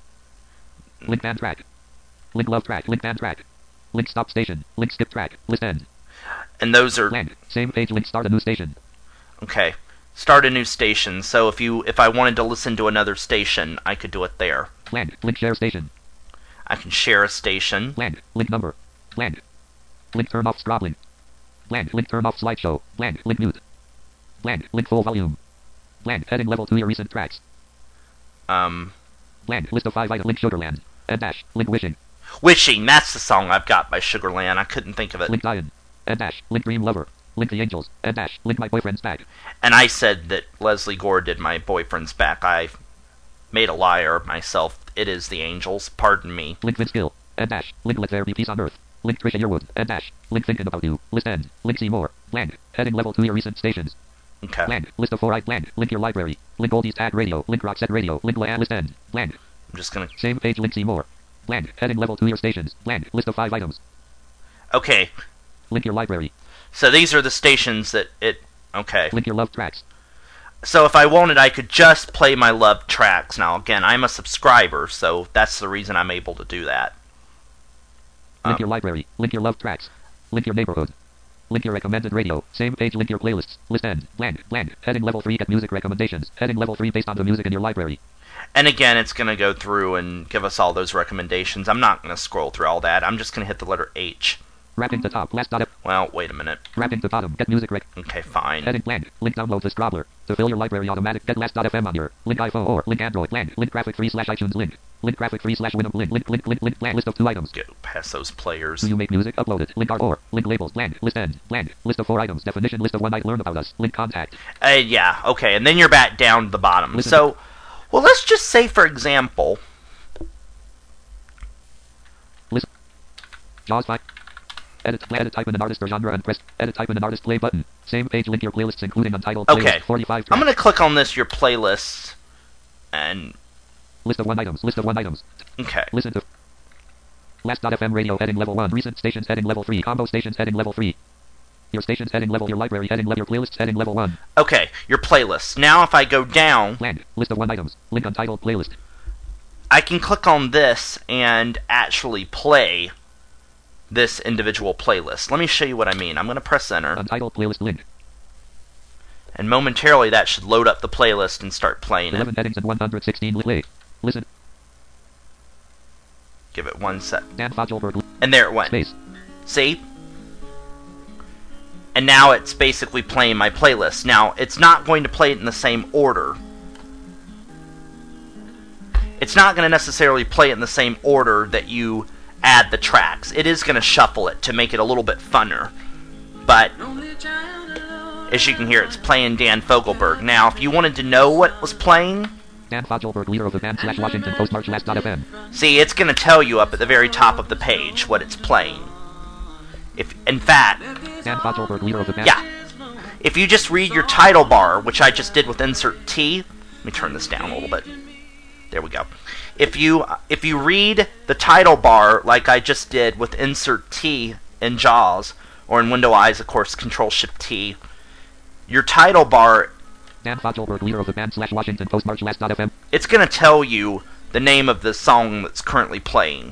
[SPEAKER 2] Link band track. Link love track. Link band track. Link stop station. Link skip track. List end.
[SPEAKER 1] And those are...
[SPEAKER 2] Bland. Same page link start a new station.
[SPEAKER 1] Okay. Start a new station. So if you if I wanted to listen to another station, I could do it there.
[SPEAKER 2] Bland. Link share station.
[SPEAKER 1] I can share a station.
[SPEAKER 2] Bland. Link number. Bland. Link turn off scrobbling. Bland. Link turn off slideshow. Bland. Link mute. Bland. Link full volume. Bland. Heading level to your recent tracks.
[SPEAKER 1] Um...
[SPEAKER 2] Bland. List of five items. Link Sugarland. And dash. Link wishing.
[SPEAKER 1] Wishing, that's the song I've got by Sugarland. I couldn't think of it.
[SPEAKER 2] Link Diane. And dash. Link Dream Lover. Link the Angels. And dash. Link My Boyfriend's Back.
[SPEAKER 1] And I said that Leslie Gore did My Boyfriend's Back. I made a liar of myself. It is the Angels. Pardon me.
[SPEAKER 2] Link Vince Gill. And dash. Link Let There Be Peace on Earth. Link Trisha Yearwood. And dash. Link Thinking About You. List end. Link See More. Bland. Heading level to your recent stations.
[SPEAKER 1] Okay.
[SPEAKER 2] Bland. List of four I. Bland. Link your library. Link Oldies Tag Radio. Link Roxette Radio. Link Leanne List end. Bland.
[SPEAKER 1] I'm just gonna...
[SPEAKER 2] Same page link See More. Bland. Heading level to your stations. Bland. List of five items.
[SPEAKER 1] Okay.
[SPEAKER 2] Link your library.
[SPEAKER 1] So these are the stations that it... Okay.
[SPEAKER 2] Link your love tracks.
[SPEAKER 1] So if I wanted, I could just play my loved tracks. Now, again, I'm a subscriber, so that's the reason I'm able to do that.
[SPEAKER 2] Link
[SPEAKER 1] Um,
[SPEAKER 2] your library. Link your love tracks. Link your neighborhood. Link your recommended radio. Same page link your playlists. List end. Bland. Bland. Heading level three get music recommendations. Heading level three based on the music in your library.
[SPEAKER 1] And again, it's going to go through and give us all those recommendations. I'm not going to scroll through all that. I'm just going to hit the letter H.
[SPEAKER 2] Wrapping the top. Last dot.
[SPEAKER 1] Well, wait a minute.
[SPEAKER 2] Wrapping the bottom. Get music rec.
[SPEAKER 1] Okay, fine.
[SPEAKER 2] Heading Bland. Link download the Scrobbler. To fill your library automatic. Get last dot F M on your Link iPhone or Link Android. Bland. Link graphic free slash iTunes link. Link graphic free slash Winamp link link link link link bland list of two items.
[SPEAKER 1] Go past those players.
[SPEAKER 2] Do you make music? Upload it. Link art or link labels bland list end bland list of four items. Definition list of one item. Learn about us. Link contact.
[SPEAKER 1] Uh, yeah, okay, and then you're back down to the bottom.
[SPEAKER 2] Listen.
[SPEAKER 1] So, well, let's just say, for example,
[SPEAKER 2] Listen. Jaws five. Edit, edit type in an artist or genre and press edit type in an artist play button. Same page link your playlists including untitled playlist.
[SPEAKER 1] Okay.
[SPEAKER 2] forty-five
[SPEAKER 1] I'm
[SPEAKER 2] tracks.
[SPEAKER 1] going to click on this, your playlists, and,
[SPEAKER 2] List of one items. List of one items.
[SPEAKER 1] okay.
[SPEAKER 2] Listen to Last.fm radio heading level one. Recent stations heading level three. Combo stations heading level three. Your stations heading level. Your library heading level. Your playlists heading level one.
[SPEAKER 1] Okay, your playlists. Now, if I go down,
[SPEAKER 2] Land. List of one items. Link untitled playlist.
[SPEAKER 1] I can click on this and actually play this individual playlist. Let me show you what I mean. I'm going to press enter,
[SPEAKER 2] Untitled playlist link.
[SPEAKER 1] and momentarily that should load up the playlist and start playing
[SPEAKER 2] eleven
[SPEAKER 1] it.
[SPEAKER 2] headings and one hundred sixteen li- play. Listen.
[SPEAKER 1] Give it one sec.
[SPEAKER 2] Dan Fogelberg.
[SPEAKER 1] And there it went.
[SPEAKER 2] Space.
[SPEAKER 1] See? And now it's basically playing my playlist. Now, it's not going to play it in the same order. It's not going to necessarily play it in the same order that you add the tracks. It is going to shuffle it to make it a little bit funner. But, as you can hear, it's playing Dan Fogelberg. Now, if you wanted to know what was playing,
[SPEAKER 2] Dan Fogelberg, leader of the band slash Washington Post March Last.fm.
[SPEAKER 1] see, it's going to tell you up at the very top of the page what it's playing. If, in fact,
[SPEAKER 2] Dan Fogelberg, leader of the band.
[SPEAKER 1] yeah, if you just read your title bar, which I just did with insert T, let me turn this down a little bit. There we go. If you if you read the title bar like I just did with insert T in JAWS, or in Windows Eyes, of course, Control Shift T, your title bar,
[SPEAKER 2] Dan Fogelberg, leader of the band slash Washington Post March Last.fm.
[SPEAKER 1] it's going to tell you the name of the song that's currently playing.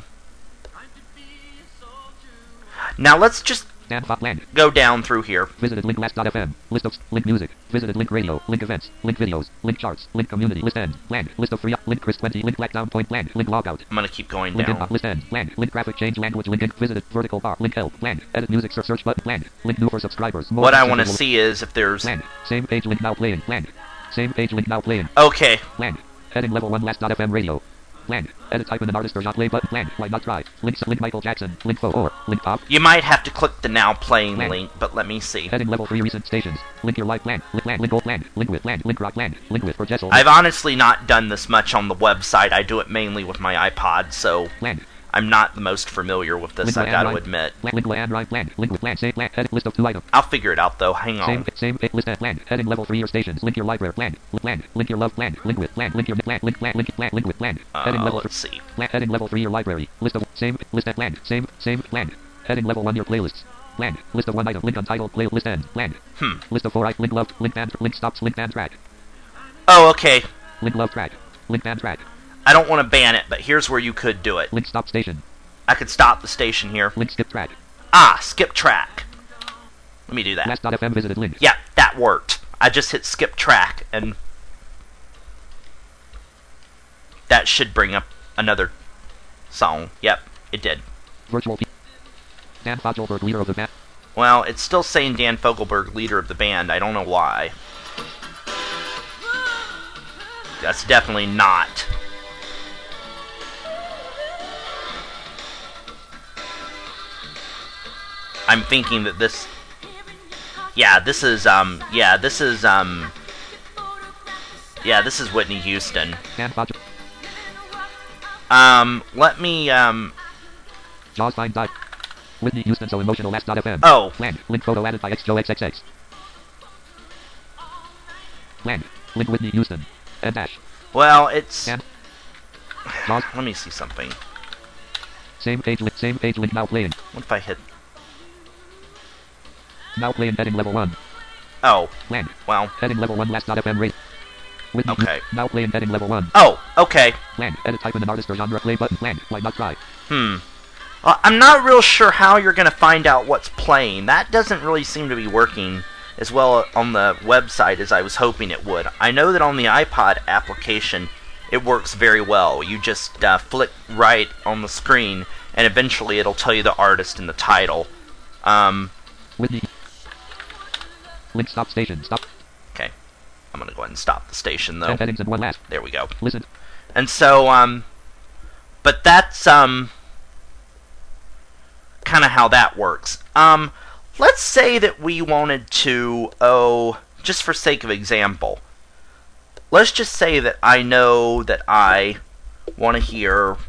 [SPEAKER 1] Now let's just
[SPEAKER 2] Dan Fotland.
[SPEAKER 1] go down through here.
[SPEAKER 2] Visited link last.fm. List of link music. Visited link radio. Link events. Link videos. Link charts. Link community. List end. Land. List of free. Link Chris twenty. Link black down point. Land. Link logout.
[SPEAKER 1] I'm going to keep going
[SPEAKER 2] Link
[SPEAKER 1] down.
[SPEAKER 2] inbox. List end. Land. Link graphic change language. Link in. Visited vertical bar. Link help. Land. Edit music search, search button. Land. Link new for subscribers. More
[SPEAKER 1] What I
[SPEAKER 2] options
[SPEAKER 1] want to
[SPEAKER 2] available.
[SPEAKER 1] see is if there's...
[SPEAKER 2] Land. Same page link now playing. Land. Same page link now playing.
[SPEAKER 1] Okay,
[SPEAKER 2] Land. Heading level one last.fm radio. Land. Edit type in an artist or genre play button. Land. Why not try? Link link Michael Jackson. Link fo or link pop.
[SPEAKER 1] you might have to click the now playing
[SPEAKER 2] Land.
[SPEAKER 1] link, but let me see.
[SPEAKER 2] Heading level three recent stations. Link your live land. Link land. Link gold land. Link with land. Link rock land. Link with for Jessel.
[SPEAKER 1] I've honestly not done this much on the website. I do it mainly with my iPod, so
[SPEAKER 2] Land.
[SPEAKER 1] I'm not the most familiar with this,
[SPEAKER 2] Link
[SPEAKER 1] I
[SPEAKER 2] land,
[SPEAKER 1] gotta
[SPEAKER 2] right.
[SPEAKER 1] admit.
[SPEAKER 2] Land. Link land. Right land. Link with land. Same land. Edit list of two items.
[SPEAKER 1] I'll figure it out though, hang
[SPEAKER 2] Same
[SPEAKER 1] on.
[SPEAKER 2] same list at land. Heading level three your stations. Link your library. Land. Link land. Link your love land. Link with land. Link your land. Link land. Link land. Link with land. Heading
[SPEAKER 1] Uh,
[SPEAKER 2] level
[SPEAKER 1] let's see.
[SPEAKER 2] Land, heading level three your library. List of same list at land. Same same land. Heading level one your playlists. Land. List of one item. Link untitled playlist end. Land.
[SPEAKER 1] Hmm.
[SPEAKER 2] List of four items. Link loved. Link band. Link stops. Link band track.
[SPEAKER 1] Oh, okay.
[SPEAKER 2] Link love track. Link band track.
[SPEAKER 1] I don't want to ban it, but here's where you could do it.
[SPEAKER 2] Link stop station.
[SPEAKER 1] I could stop the station here.
[SPEAKER 2] Link skip track.
[SPEAKER 1] Ah, skip track. Let me do that.
[SPEAKER 2] Last.fm visited link.
[SPEAKER 1] Yeah, that worked. I just hit skip track, and that should bring up another song. Yep, it did.
[SPEAKER 2] Virtual. P- Dan Fogelberg, leader of the band.
[SPEAKER 1] Well, it's still saying Dan Fogelberg, leader of the band. I don't know why. That's definitely not. I'm thinking that this... Yeah, this is, um... Yeah, this is, um... Yeah, this is Whitney Houston.
[SPEAKER 2] Dan Fogelberg.
[SPEAKER 1] Um, let me, um...
[SPEAKER 2] Jaws find dive. Whitney Houston so emotional last.fm.
[SPEAKER 1] Oh.
[SPEAKER 2] Land. Link photo added by X Joe X X X. Land. Link Whitney Houston. And dash.
[SPEAKER 1] Well, it's...
[SPEAKER 2] And Jaws.
[SPEAKER 1] Let me see something.
[SPEAKER 2] Same page link. Same page link now playing.
[SPEAKER 1] What if I hit...
[SPEAKER 2] Now playing heading level one.
[SPEAKER 1] Oh,
[SPEAKER 2] Land.
[SPEAKER 1] well...
[SPEAKER 2] Heading level one last.fm rate. Whitney
[SPEAKER 1] Okay.
[SPEAKER 2] Houston. Now playing heading level one.
[SPEAKER 1] Oh, okay.
[SPEAKER 2] Land. Edit type in an artist or genre play button. Land. Why not try?
[SPEAKER 1] Hmm. Uh, I'm not real sure how you're going to find out what's playing. That doesn't really seem to be working as well on the website as I was hoping it would. I know that on the iPod application, it works very well. You just uh, flick right on the screen, and eventually it'll tell you the artist and the title. Um,
[SPEAKER 2] Whitney. Link stop station. Stop.
[SPEAKER 1] okay. I'm going to go ahead and stop the station, though.
[SPEAKER 2] Ten headings and one last.
[SPEAKER 1] There we go.
[SPEAKER 2] Listen.
[SPEAKER 1] And so, um, but that's um kind of how that works. Um, let's say that we wanted to, oh, just for sake of example, let's just say that I know that I want to hear,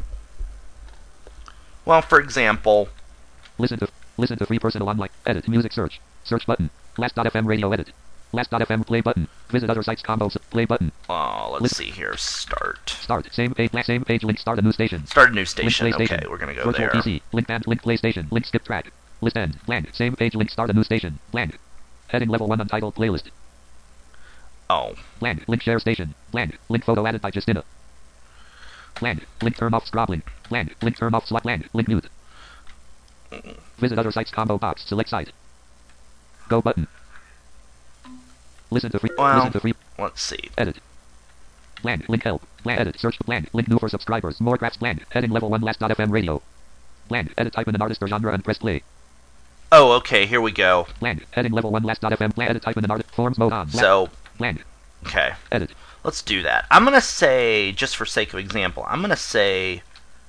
[SPEAKER 1] well, for example,
[SPEAKER 2] Listen to listen to free personal online. Edit music search. Search button. Last.fm radio edit. Last.fm play button. Visit other sites combos. Play button.
[SPEAKER 1] oh, let's
[SPEAKER 2] Listen.
[SPEAKER 1] see here, start.
[SPEAKER 2] Start. Same page. Same page. Link. Start a new station.
[SPEAKER 1] Start a new
[SPEAKER 2] Link
[SPEAKER 1] station.
[SPEAKER 2] PlayStation.
[SPEAKER 1] Okay, we're going to go
[SPEAKER 2] Virtual
[SPEAKER 1] there.
[SPEAKER 2] P C. Link band. Link PlayStation. Link skip track. List end. Blank. Same page. Link. Start a new station. Blank. Heading level one untitled playlist.
[SPEAKER 1] Oh,
[SPEAKER 2] Blank. Link share station. Blank. Link photo added by Justina. Blank. Link turn off scrobbling. Blank. Link turn off slot. Blank. Link mute. Visit other sites combo box. Select site. Go button. Listen to free.
[SPEAKER 1] Well,
[SPEAKER 2] listen to free.
[SPEAKER 1] let's see.
[SPEAKER 2] Edit. Blank. Link help. Blank. Edit. Search. Blank. Link new for subscribers. More graphs. Blank. Heading level one last.fm radio. Blank. Edit. Type in an artist or genre and press play.
[SPEAKER 1] Oh, okay, here we go.
[SPEAKER 2] Blank. Heading level one last.fm. Blank. Edit. Type in an artist. Forms mode on. Blank.
[SPEAKER 1] So,
[SPEAKER 2] Blank.
[SPEAKER 1] okay,
[SPEAKER 2] Edit.
[SPEAKER 1] let's do that. I'm going to say, just for sake of example, I'm going to say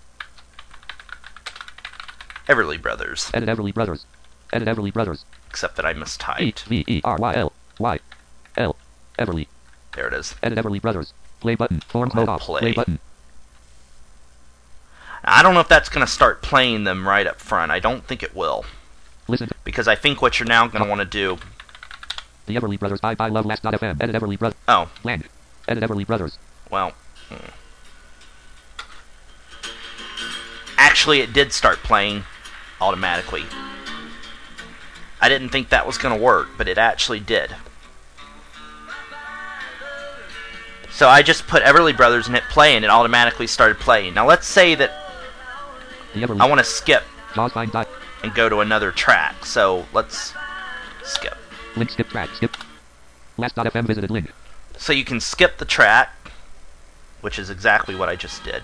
[SPEAKER 1] Everly Brothers,
[SPEAKER 2] Edit Everly Brothers. Edit Everly Brothers.
[SPEAKER 1] except that I
[SPEAKER 2] E
[SPEAKER 1] mistyped.
[SPEAKER 2] V E R Y L Y L. Everly.
[SPEAKER 1] There it is.
[SPEAKER 2] Edit Everly Brothers. Play button. Forms
[SPEAKER 1] I'll
[SPEAKER 2] mode off.
[SPEAKER 1] play.
[SPEAKER 2] Play button.
[SPEAKER 1] I don't know if that's going to start playing them right up front. I don't think it will,
[SPEAKER 2] Listen to
[SPEAKER 1] because I think what you're now going to want to do...
[SPEAKER 2] the Everly Brothers. I, I love last.fm. Edit Everly Brothers.
[SPEAKER 1] Oh,
[SPEAKER 2] Blank. Edit Everly Brothers.
[SPEAKER 1] well... hmm. Actually, it did start playing automatically. I didn't think that was going to work, but it actually did. So I just put Everly Brothers and hit play, and it automatically started playing. Now let's say that
[SPEAKER 2] The Everly.
[SPEAKER 1] I want to skip
[SPEAKER 2] Jaws find dot.
[SPEAKER 1] and go to another track. So let's skip.
[SPEAKER 2] Link skip track. Skip. Last.fm visited link.
[SPEAKER 1] So you can skip the track, which is exactly what I just did.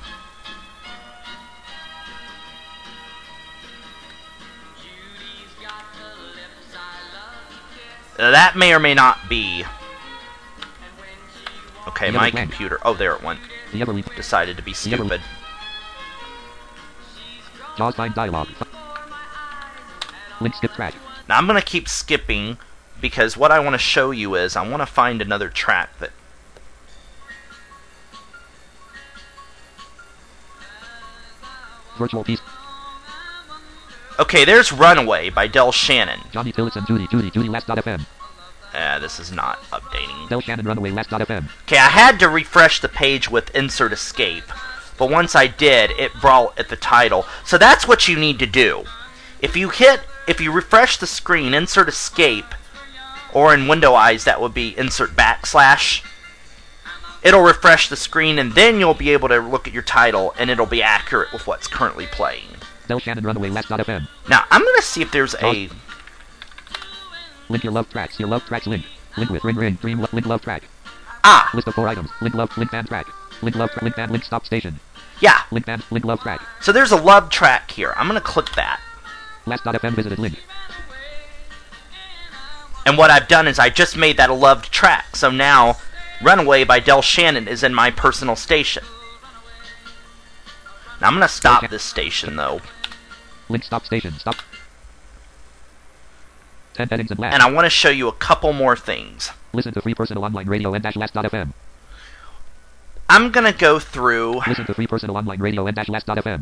[SPEAKER 1] Now, that may or may not be... Okay,
[SPEAKER 2] The
[SPEAKER 1] my
[SPEAKER 2] other blank.
[SPEAKER 1] computer... Oh, there it went.
[SPEAKER 2] The Everly.
[SPEAKER 1] Decided to be
[SPEAKER 2] The other-
[SPEAKER 1] stupid.
[SPEAKER 2] Jaws find dialogue. Link skip track.
[SPEAKER 1] Now, I'm going to keep skipping, because what I want to show you is I want to find another track that...
[SPEAKER 2] Virtual piece.
[SPEAKER 1] Okay, there's Runaway by Del Shannon.
[SPEAKER 2] Johnny Tillotson and Judy. Judy. Judy. Last.fm.
[SPEAKER 1] Ah, this is not updating.
[SPEAKER 2] Del Shannon Runaway. Last.fm.
[SPEAKER 1] Okay, I had to refresh the page with Insert Escape, but once I did, it brought at the title. So that's what you need to do. If you hit, if you refresh the screen, Insert Escape, or in Window Eyes, that would be Insert Backslash, it'll refresh the screen, and then you'll be able to look at your title, and it'll be accurate with what's currently playing.
[SPEAKER 2] Del Shannon Runaway. Last.fm.
[SPEAKER 1] Now, I'm going to see if there's a...
[SPEAKER 2] Link your love tracks. Your love tracks link. Link with ring ring. Dream lo- link love track.
[SPEAKER 1] Ah!
[SPEAKER 2] List of four items. Link love. Link band track. Link love. Tra- link band. Link stop station.
[SPEAKER 1] Yeah,
[SPEAKER 2] Link band. Link love track.
[SPEAKER 1] so there's a love track here. I'm going to click that.
[SPEAKER 2] Last.fm visited link.
[SPEAKER 1] And what I've done is I just made that a loved track. So now, Runaway by Del Shannon is in my personal station. Now I'm going to stop
[SPEAKER 2] Okay.
[SPEAKER 1] this station, though.
[SPEAKER 2] Link stop station. Stop. Ten headings and last.
[SPEAKER 1] And I want to show you a couple more things.
[SPEAKER 2] Listen to free personal online radio and dash last.fm.
[SPEAKER 1] I'm going to go through
[SPEAKER 2] Listen to free personal online radio and dash last.fm.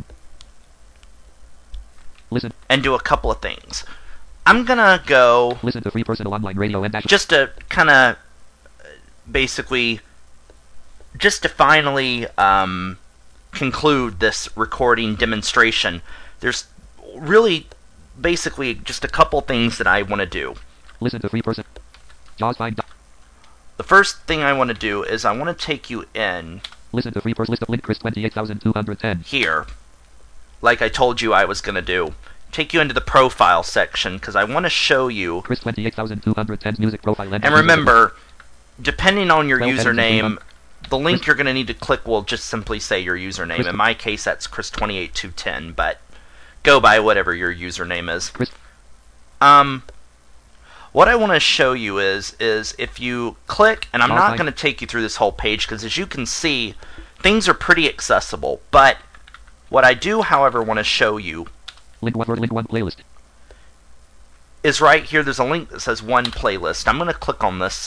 [SPEAKER 2] Listen.
[SPEAKER 1] and do a couple of things. I'm going to go
[SPEAKER 2] Listen to free personal online radio and dash.
[SPEAKER 1] just to kind of basically, just to finally um, conclude this recording demonstration. There's really basically just a couple things that I want to do.
[SPEAKER 2] Listen to free person. Jaws find. dot.
[SPEAKER 1] The first thing I want to do is I want to take you in
[SPEAKER 2] Listen to free person list of link Chris twenty-eight thousand two hundred ten.
[SPEAKER 1] here, like I told you I was going to do. Take you into the profile section, because I want to show you,
[SPEAKER 2] Chris twenty-eight thousand two hundred ten music profile.
[SPEAKER 1] and remember, depending on your
[SPEAKER 2] Well,
[SPEAKER 1] username, the link
[SPEAKER 2] Chris-
[SPEAKER 1] you're going to need to click will just simply say your username.
[SPEAKER 2] Chris-
[SPEAKER 1] In my case, that's Chris twenty-eight two ten, but go by whatever your username is.
[SPEAKER 2] Chris.
[SPEAKER 1] Um, what I want to show you is, is if you click, and I'm
[SPEAKER 2] Jaws
[SPEAKER 1] not
[SPEAKER 2] find-
[SPEAKER 1] going to take you through this whole page, because as you can see, things are pretty accessible, but What I do, however, want to show you
[SPEAKER 2] Link one, link one playlist.
[SPEAKER 1] is right here. There's a link that says one playlist. I'm going to click on this.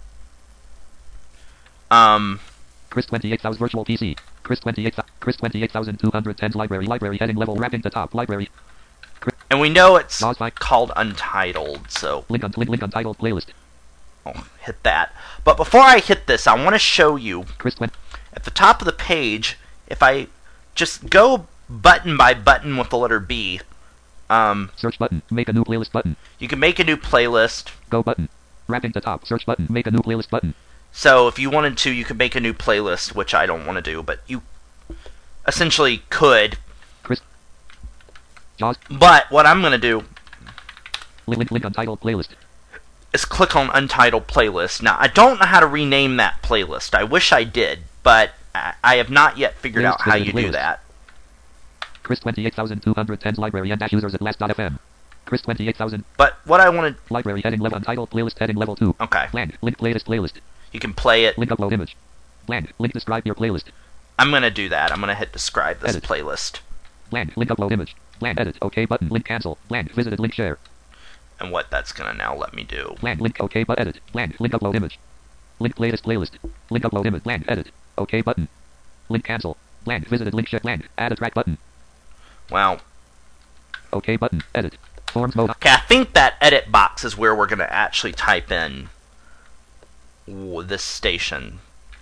[SPEAKER 1] Um,
[SPEAKER 2] Chris twenty-eight thousand virtual P C. Chris twenty-eight Chris twenty-eight thousand two hundred ten library library heading level wrapping the top library. Chris,
[SPEAKER 1] and we know it's
[SPEAKER 2] Jaws five.
[SPEAKER 1] called Untitled, so
[SPEAKER 2] Link on link link untitled playlist.
[SPEAKER 1] I'll hit that. But before I hit this, I want to show you
[SPEAKER 2] Chris twenty.
[SPEAKER 1] at the top of the page, if I just go button by button with the letter B, um,
[SPEAKER 2] Search button. Make a new playlist button.
[SPEAKER 1] you can make a new playlist.
[SPEAKER 2] Go button. Wrapping the top. Search button. Make a new playlist button.
[SPEAKER 1] So if you wanted to, you could make a new playlist, which I don't want to do, but you essentially could.
[SPEAKER 2] Chris. Jaws.
[SPEAKER 1] But what I'm going to do
[SPEAKER 2] Link link link untitled playlist.
[SPEAKER 1] is click on Untitled Playlist. Now, I don't know how to rename that playlist. I wish I did, but I I have not yet figured
[SPEAKER 2] Playlist
[SPEAKER 1] out how you
[SPEAKER 2] visited
[SPEAKER 1] do
[SPEAKER 2] playlist.
[SPEAKER 1] that.
[SPEAKER 2] Chris twenty-eight thousand two hundred ten library and dash users at last dot f m. Chris twenty-eight thousand
[SPEAKER 1] But what I want to...
[SPEAKER 2] library heading level untitled playlist heading level two.
[SPEAKER 1] Okay.
[SPEAKER 2] Bland. Link playlist playlist.
[SPEAKER 1] You can play it.
[SPEAKER 2] Link upload image. Bland. Link describe your playlist.
[SPEAKER 1] I'm going to do that. I'm going to hit describe this
[SPEAKER 2] Edit.
[SPEAKER 1] playlist.
[SPEAKER 2] Bland. Link upload image. Bland. Edit. OK button. Link cancel. Bland. Visited link share.
[SPEAKER 1] And what that's going to now let me do.
[SPEAKER 2] Bland. Link OK but edit. Bland. Link upload image. Link playlist playlist. Link upload image. Bland. Edit. OK button. Link cancel. Bland. Visited link share. Bland. Add a track button.
[SPEAKER 1] Well,
[SPEAKER 2] OK button. Edit. Forms mode.
[SPEAKER 1] okay, I think that edit box is where we're going to actually type in w- this station.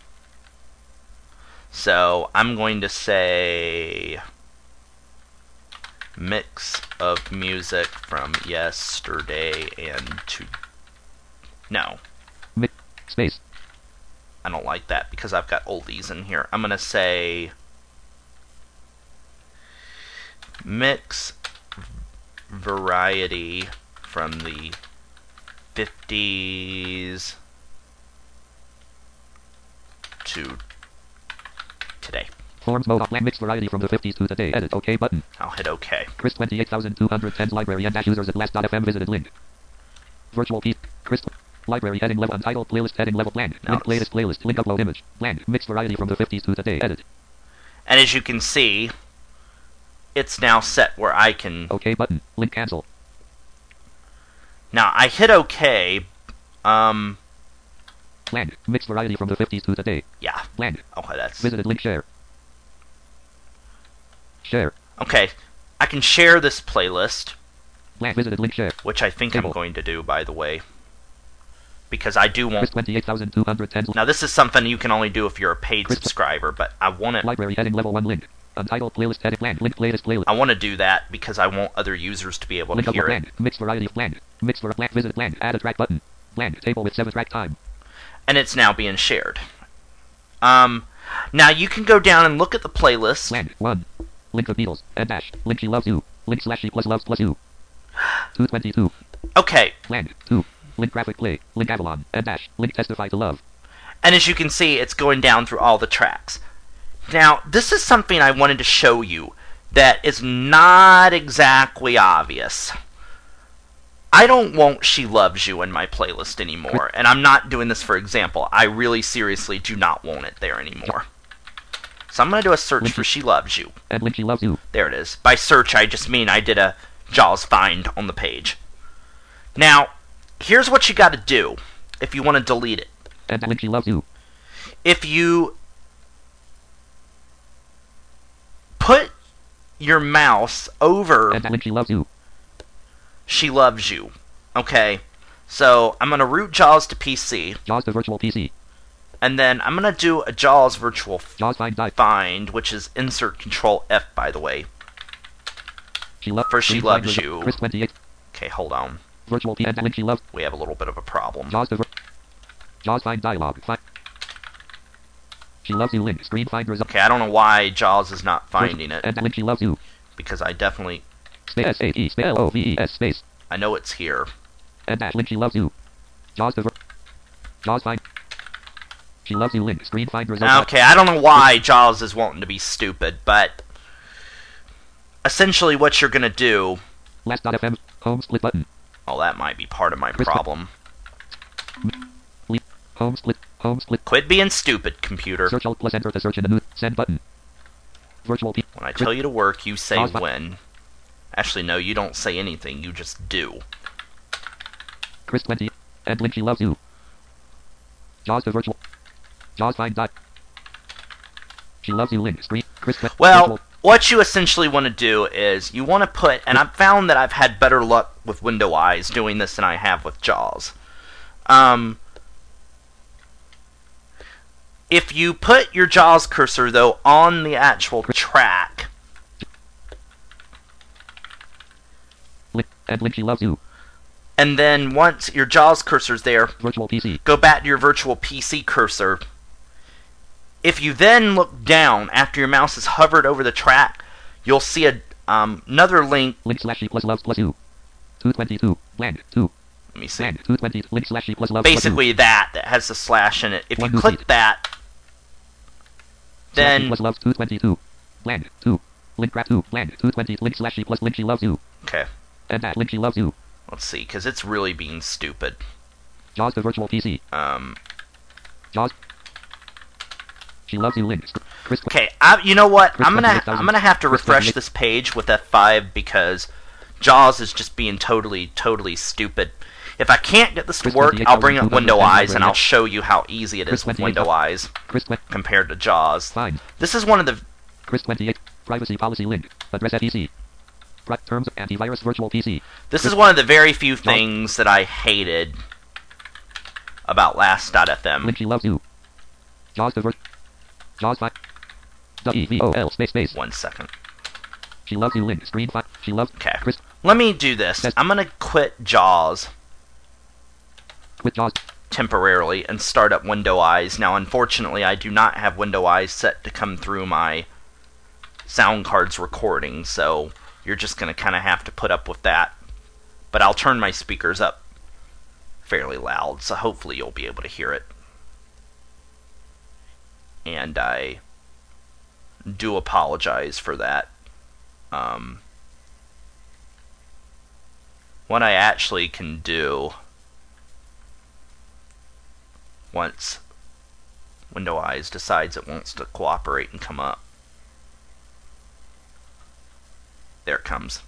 [SPEAKER 1] So I'm going to say mix of music from yesterday and to... No,
[SPEAKER 2] Mix. Space.
[SPEAKER 1] I don't like that because I've got oldies in here. I'm going to say mix variety from the fifties to today.
[SPEAKER 2] Forms mode. Bland. Mix variety from the fifties to today. Edit. OK button.
[SPEAKER 1] I'll hit OK.
[SPEAKER 2] Chris twenty-eight thousand two hundred ten library and dash users at last dot f m visited link. Virtual P. Chris. Library heading level untitled playlist heading level bland.
[SPEAKER 1] Now
[SPEAKER 2] Link
[SPEAKER 1] it's-
[SPEAKER 2] playlist playlist. Link upload image. Bland. Mix variety from the fifties to today. Edit.
[SPEAKER 1] And as you can see, it's now set where I can...
[SPEAKER 2] OK button. Link cancel.
[SPEAKER 1] Now, I hit OK. Um,
[SPEAKER 2] Bland. Mix variety from the fifties to today.
[SPEAKER 1] yeah.
[SPEAKER 2] Bland.
[SPEAKER 1] Okay, that's...
[SPEAKER 2] Visited link share. Share.
[SPEAKER 1] Okay, I can share this playlist,
[SPEAKER 2] Bland. Visited link share.
[SPEAKER 1] which I think
[SPEAKER 2] Table.
[SPEAKER 1] I'm going to do, by the way. Because I do
[SPEAKER 2] Chris
[SPEAKER 1] want...
[SPEAKER 2] twenty-eight thousand two hundred ten.
[SPEAKER 1] Now, this is something you can only do if you're a paid
[SPEAKER 2] Chris-
[SPEAKER 1] subscriber, but I want to...
[SPEAKER 2] Library heading level one link. Untitled playlist heading bland. Link playlist playlist.
[SPEAKER 1] I want to do that because I want other users to be able
[SPEAKER 2] Link
[SPEAKER 1] to
[SPEAKER 2] upload
[SPEAKER 1] hear it.
[SPEAKER 2] bland. Mix variety of bland. Mix for bland. Visit bland. Add a track button. Bland. Table with seven track time.
[SPEAKER 1] And it's now being shared. Um, now you can go down and look at the playlist.
[SPEAKER 2] Bland. One. Link the Beatles. And dash. Link she loves you. Link slash she plus loves plus you. two twenty-two.
[SPEAKER 1] Okay,
[SPEAKER 2] Bland. Two. Link graphic play. Link Avalon. And dash. Link testify to love.
[SPEAKER 1] and as you can see, it's going down through all the tracks. Now, this is something I wanted to show you that is not exactly obvious. I don't want She Loves You in my playlist anymore, and I'm not doing this for example. I really seriously do not want it there anymore. So I'm going to do a search for She Loves You.
[SPEAKER 2] And Link she loves you.
[SPEAKER 1] There it is. By search, I just mean I did a JAWS find on the page. Now, here's what you got to do if you want to delete it.
[SPEAKER 2] And Link she loves you.
[SPEAKER 1] If you put your mouse over
[SPEAKER 2] And Link she loves you.
[SPEAKER 1] She Loves You, okay? So I'm going to root JAWS to P C,
[SPEAKER 2] JAWS to virtual P C.
[SPEAKER 1] and then I'm going to do a JAWS virtual f-
[SPEAKER 2] JAWS find die.
[SPEAKER 1] find, which is insert control F, by the way.
[SPEAKER 2] She loves
[SPEAKER 1] For She Loves You.
[SPEAKER 2] Chris twenty-eight.
[SPEAKER 1] Okay, hold on.
[SPEAKER 2] Virtual P and Link she loves.
[SPEAKER 1] We have a little bit of a problem.
[SPEAKER 2] JAWS to vir- JAWS find dialog. Find. She loves you link. Screen find result.
[SPEAKER 1] Okay, I don't know why JAWS is not finding it,
[SPEAKER 2] And Link she loves you.
[SPEAKER 1] because I definitely,
[SPEAKER 2] Space S A E space L O V E S space.
[SPEAKER 1] I know it's here.
[SPEAKER 2] And dash link she loves you. JAWS to vir- JAWS find. She loves you link. Screen find result.
[SPEAKER 1] Okay, I don't know why JAWS is wanting to be stupid, but essentially what you're going to do,
[SPEAKER 2] Last dot F M. Home split button.
[SPEAKER 1] oh, that might be part of my
[SPEAKER 2] Chris-
[SPEAKER 1] problem.
[SPEAKER 2] Home split. Home split.
[SPEAKER 1] Quit being stupid, computer.
[SPEAKER 2] Search alt plus enter to search in the new send button. Virtual P.
[SPEAKER 1] When I tell you to work, you say
[SPEAKER 2] Pause.
[SPEAKER 1] when. Actually, no, you don't say anything. You just do.
[SPEAKER 2] Chris twenty. And Lynn, she loves you. Jaws the virtual. Jaws find dot. She loves you, Lynn. Screen. Chris twenty.
[SPEAKER 1] Well,
[SPEAKER 2] virtual.
[SPEAKER 1] what you essentially want to do is you want to put, and I've found that I've had better luck with Window Eyes doing this than I have with Jaws. Um, if you put your Jaws cursor, though, on the actual track,
[SPEAKER 2] Lynn, and Lynn, she loves you.
[SPEAKER 1] and then once your Jaws cursor's there,
[SPEAKER 2] Virtual P C.
[SPEAKER 1] go back to your virtual P C cursor. If you then look down after your mouse has hovered over the track, you'll see a um, another link.
[SPEAKER 2] Link slash she plus loves plus you. two twenty-two. Bland. two.
[SPEAKER 1] Let me see.
[SPEAKER 2] Bland. two twenty. Link slash she plus loves plus you.
[SPEAKER 1] Basically that that has the slash in it. If you
[SPEAKER 2] One new
[SPEAKER 1] click
[SPEAKER 2] seat.
[SPEAKER 1] that,
[SPEAKER 2] Slash she
[SPEAKER 1] then
[SPEAKER 2] plus loves two twenty-two. Bland. two. Link grab two. Bland. two twenty. Link slash she plus Link she loves you.
[SPEAKER 1] okay.
[SPEAKER 2] And that Link she loves you.
[SPEAKER 1] Let's see, because it's really being stupid.
[SPEAKER 2] Jaws the virtual P C.
[SPEAKER 1] Um.
[SPEAKER 2] Jaws. She loves you, Lynn. Chris.
[SPEAKER 1] Okay. I, you know what?
[SPEAKER 2] Chris
[SPEAKER 1] I'm gonna
[SPEAKER 2] twenty-eight thousand.
[SPEAKER 1] I'm gonna have to
[SPEAKER 2] Chris
[SPEAKER 1] refresh
[SPEAKER 2] twenty-eight.
[SPEAKER 1] this page with F five because Jaws is just being totally totally stupid. If I can't get this to
[SPEAKER 2] Chris
[SPEAKER 1] work, I'll bring up
[SPEAKER 2] twenty-eight thousand
[SPEAKER 1] Window
[SPEAKER 2] two hundred
[SPEAKER 1] Eyes and I'll
[SPEAKER 2] ten.
[SPEAKER 1] show you how easy it
[SPEAKER 2] Chris
[SPEAKER 1] is with
[SPEAKER 2] twenty-eight
[SPEAKER 1] Window
[SPEAKER 2] thousand.
[SPEAKER 1] Eyes
[SPEAKER 2] Chris twenty.
[SPEAKER 1] compared to Jaws.
[SPEAKER 2] Fine.
[SPEAKER 1] This is one of the
[SPEAKER 2] Chris twenty-eight. Privacy policy link. Address F E C. Pri- terms of antivirus virtual P C.
[SPEAKER 1] This
[SPEAKER 2] Chris-
[SPEAKER 1] is one of the very few things that I hated about Last dot F M.
[SPEAKER 2] Link she loves you. Jaws the vir- Jaws five. W E V O L space space.
[SPEAKER 1] One second.
[SPEAKER 2] She loves you, Link. Screen five. She loves.
[SPEAKER 1] Okay.
[SPEAKER 2] Chris.
[SPEAKER 1] Let me do this.
[SPEAKER 2] Yes.
[SPEAKER 1] I'm gonna quit Jaws
[SPEAKER 2] Quit Jaws.
[SPEAKER 1] temporarily and start up Window Eyes. Now, unfortunately, I do not have Window Eyes set to come through my sound card's recording, so you're just going to kind of have to put up with that. But I'll turn my speakers up fairly loud, so hopefully you'll be able to hear it. And I do apologize for that. Um, what I actually can do once Window Eyes decides it wants to cooperate and come up. There it comes.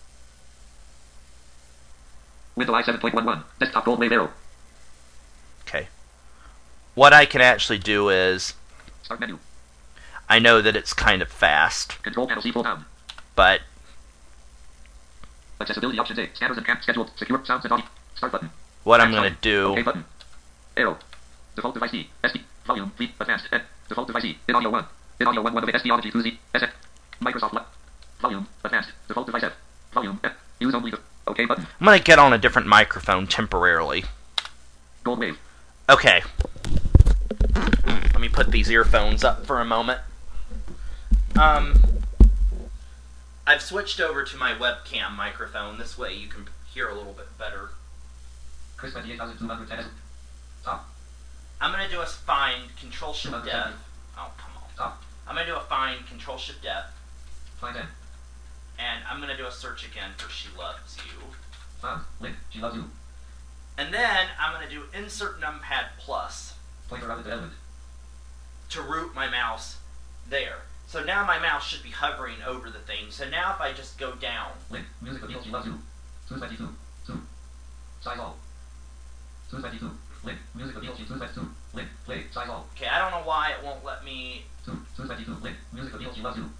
[SPEAKER 2] Window I seven point eleven. Desktop gold wave arrow.
[SPEAKER 1] Okay. What I can actually do is,
[SPEAKER 2] Start menu.
[SPEAKER 1] I know that it's kind of fast,
[SPEAKER 2] Control panel C full down.
[SPEAKER 1] but
[SPEAKER 2] Accessibility options A. Scanners and cam scheduled. Secure sounds and audio. Start button.
[SPEAKER 1] what I'm
[SPEAKER 2] Add
[SPEAKER 1] going to
[SPEAKER 2] volume.
[SPEAKER 1] do,
[SPEAKER 2] OK button. Arrow. Default device D. S D. Volume. Please. Advanced. N. Default device D. In audio one. In audio one. One of it. S D Audio two Z. S F. Microsoft. Le- Volume. Advanced. Default device F. Volume. F. Use only the. OK button.
[SPEAKER 1] I'm going to get on a different microphone temporarily.
[SPEAKER 2] Gold wave.
[SPEAKER 1] Okay. Let me put these earphones up for a moment. Um, I've switched over to my webcam microphone. This way you can hear a little bit better.
[SPEAKER 2] Chris twenty-eight thousand two hundred ten. Top.
[SPEAKER 1] I'm going to do a find Control Shift F. Oh, come on.
[SPEAKER 2] Top.
[SPEAKER 1] I'm going to do a find Control Shift F.
[SPEAKER 2] Find ten.
[SPEAKER 1] And I'm going to do a search again for She Loves You.
[SPEAKER 2] Found. Link. She loves you.
[SPEAKER 1] And then I'm going to do Insert Numpad Plus
[SPEAKER 2] Pointer routed to element.
[SPEAKER 1] to route my mouse there. So now my mouse should be hovering over the thing. So now if I just go down,
[SPEAKER 2] Link. Music appeal. She loves you. two twenty-two. two. Size all. two twenty-two. Link. Music appeal. She two twenty-two. Link. Play. Size all.
[SPEAKER 1] okay, I don't know why it won't let me.
[SPEAKER 2] two. two twenty-two. Link. Music appeal. She loves you.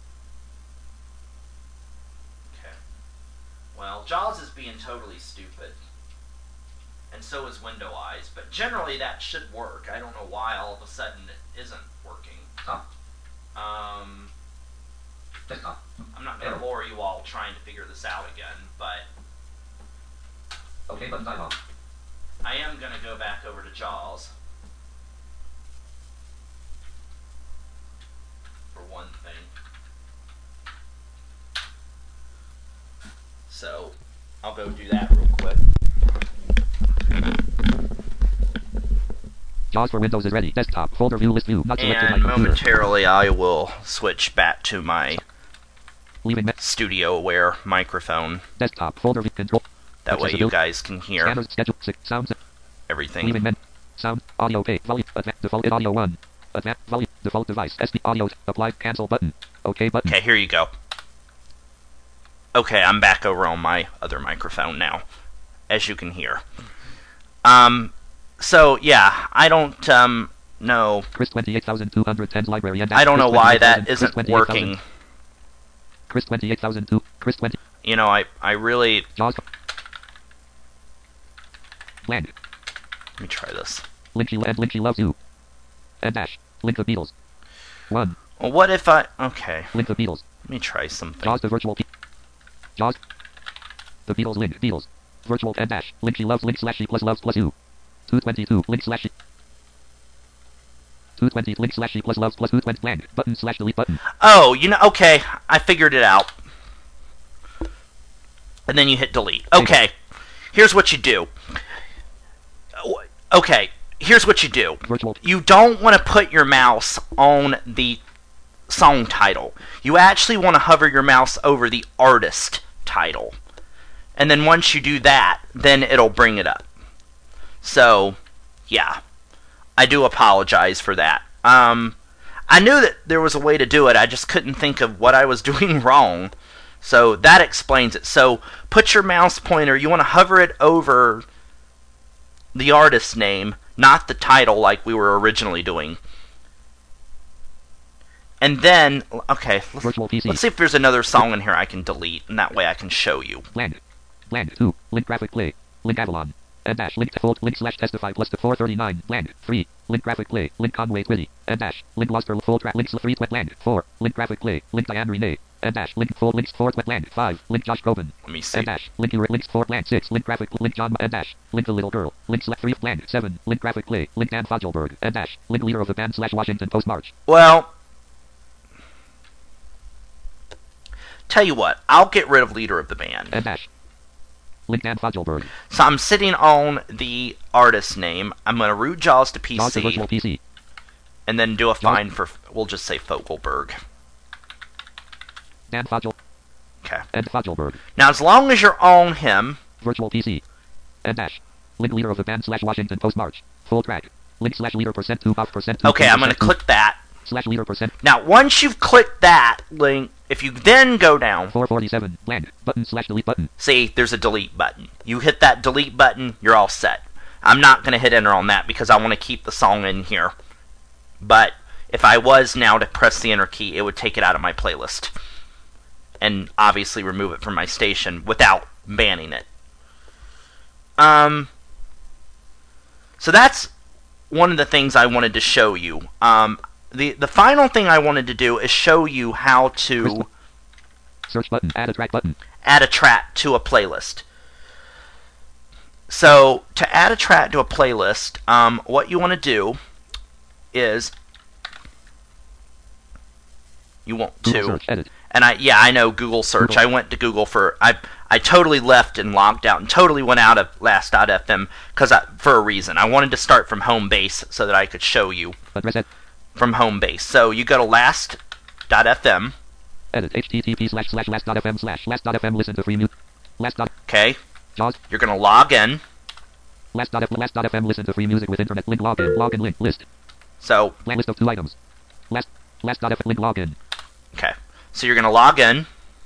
[SPEAKER 1] Okay. Well, Jaws is being totally stupid. And so is Window Eyes. But generally that should work. I don't know why all of a sudden it isn't working.
[SPEAKER 2] Top.
[SPEAKER 1] Um,
[SPEAKER 2] Desktop.
[SPEAKER 1] I'm not going to bore you all trying to figure this out again, but
[SPEAKER 2] OK button dialog.
[SPEAKER 1] I am going to go back over to Jaws. For one thing. So, I'll go do that real quick.
[SPEAKER 2] Jaws for Windows is ready. Desktop. Folder view. List view. Not selected.
[SPEAKER 1] And
[SPEAKER 2] My computer.
[SPEAKER 1] momentarily I will switch back to my
[SPEAKER 2] Leaving me-
[SPEAKER 1] Studio Aware microphone.
[SPEAKER 2] Desktop. Folder view. Control.
[SPEAKER 1] That way you guys can hear
[SPEAKER 2] Scanners. Schedule. Six. Sounds.
[SPEAKER 1] everything.
[SPEAKER 2] Leaving men. Sound. Audio pay. Volume. Advanced. Default. Audio one. Advanced. Volume. Default device. S D. Audio. Apply. Cancel button. OK button.
[SPEAKER 1] Okay, here you go. Okay, I'm back over on my other microphone now, as you can hear. Um, so yeah, I don't um know.
[SPEAKER 2] Chris twenty-eight thousand two hundred ten library and
[SPEAKER 1] I don't
[SPEAKER 2] Chris
[SPEAKER 1] know why that
[SPEAKER 2] twenty-eight thousand,
[SPEAKER 1] isn't
[SPEAKER 2] Chris
[SPEAKER 1] working.
[SPEAKER 2] Chris twenty-eight thousand two. Chris twenty.
[SPEAKER 1] You know, I I really.
[SPEAKER 2] Jaws. Bland.
[SPEAKER 1] Let me try this.
[SPEAKER 2] Lynchy and Lynchy loves you. And dash. Link the Beatles. One.
[SPEAKER 1] Well, what if I? Okay,
[SPEAKER 2] Link the Beatles.
[SPEAKER 1] let me try something.
[SPEAKER 2] Jaws the virtual. Pe- Jaws. The Beatles link Beatles. Virtual and dash. Lynchy loves link slash she plus loves plus you. two twenty-two link slash she. two twenty link slash she plus loves plus two twenty bland button slash delete button.
[SPEAKER 1] Oh, you know, okay, I figured it out. And then you hit delete. Okay, here's what you do. Okay, here's what you do.
[SPEAKER 2] Virtual.
[SPEAKER 1] You don't want to put your mouse on the song title. You actually want to hover your mouse over the artist title. And then once you do that, then it'll bring it up. So, yeah. I do apologize for that. Um, I knew that there was a way to do it, I just couldn't think of what I was doing wrong. So that explains it. So put your mouse pointer, you want to hover it over the artist's name, not the title like we were originally doing. And then, okay, let's,
[SPEAKER 2] Virtual P C.
[SPEAKER 1] let's see if there's another song in here I can delete, and that way I can show you.
[SPEAKER 2] Bland. Bland two. Link graphic play. Link Avalon. And dash link fold link slash testify plus the four thirty-nine bland three link graphic play link Conway Twitty and dash link lost for full track links three twet bland four link graphic play link Diane Renee and dash link full links four twet bland five link Josh Groban
[SPEAKER 1] Let me see.
[SPEAKER 2] and dash link your links four bland six link graphic link John and dash link the little girl link select three bland seven link graphic play link Dan Fogelberg and dash link leader of the band slash Washington Post March.
[SPEAKER 1] Well, tell you what, I'll get rid of leader of the band.
[SPEAKER 2] And dash link Dan Fogelberg.
[SPEAKER 1] So I'm sitting on the artist name. I'm going to root JAWS to
[SPEAKER 2] Jaws the
[SPEAKER 1] P C,
[SPEAKER 2] virtual P C.
[SPEAKER 1] and then do a find for, we'll just say Fogelberg.
[SPEAKER 2] Dan Fogel
[SPEAKER 1] Okay.
[SPEAKER 2] and Fogelberg.
[SPEAKER 1] Now, as long as you're on him,
[SPEAKER 2] Virtual P C. And dash. Link leader of the band slash Washington Post March. Full track. Link slash leader percent two off percent two.
[SPEAKER 1] okay, I'm going to click that.
[SPEAKER 2] Slash leader percent
[SPEAKER 1] Now, once you've clicked that link, if you then go down,
[SPEAKER 2] four forty-seven. Bland. Button slash delete button.
[SPEAKER 1] see, there's a delete button. You hit that delete button, you're all set. I'm not going to hit enter on that because I want to keep the song in here. But if I was now to press the enter key, it would take it out of my playlist. And obviously remove it from my station without banning it. Um, so that's one of the things I wanted to show you. Um, the, the final thing I wanted to do is show you how to
[SPEAKER 2] Search button. Add a track button.
[SPEAKER 1] add a track to a playlist. So, to add a track to a playlist, um, what you want to do is you want
[SPEAKER 2] Google
[SPEAKER 1] to,
[SPEAKER 2] search. Edit.
[SPEAKER 1] and I yeah I know Google search.
[SPEAKER 2] Google.
[SPEAKER 1] I went to Google for I I totally left and logged out and totally went out of last dot f m because for a reason. I wanted to start from home base so that I could show you
[SPEAKER 2] Address. Ed.
[SPEAKER 1] from home base. So you go to last dot f m.
[SPEAKER 2] Edit. H T T P slash slash last dot fm slash last dot fm. Listen to free music. Last dot.
[SPEAKER 1] Okay,
[SPEAKER 2] Jaws.
[SPEAKER 1] you're gonna log in.
[SPEAKER 2] Last dot f last dot fm. Listen to free music with internet link. Login. Login link list.
[SPEAKER 1] So
[SPEAKER 2] Blank list of two items. Last last dot f link login.
[SPEAKER 1] okay, so you're gonna log in.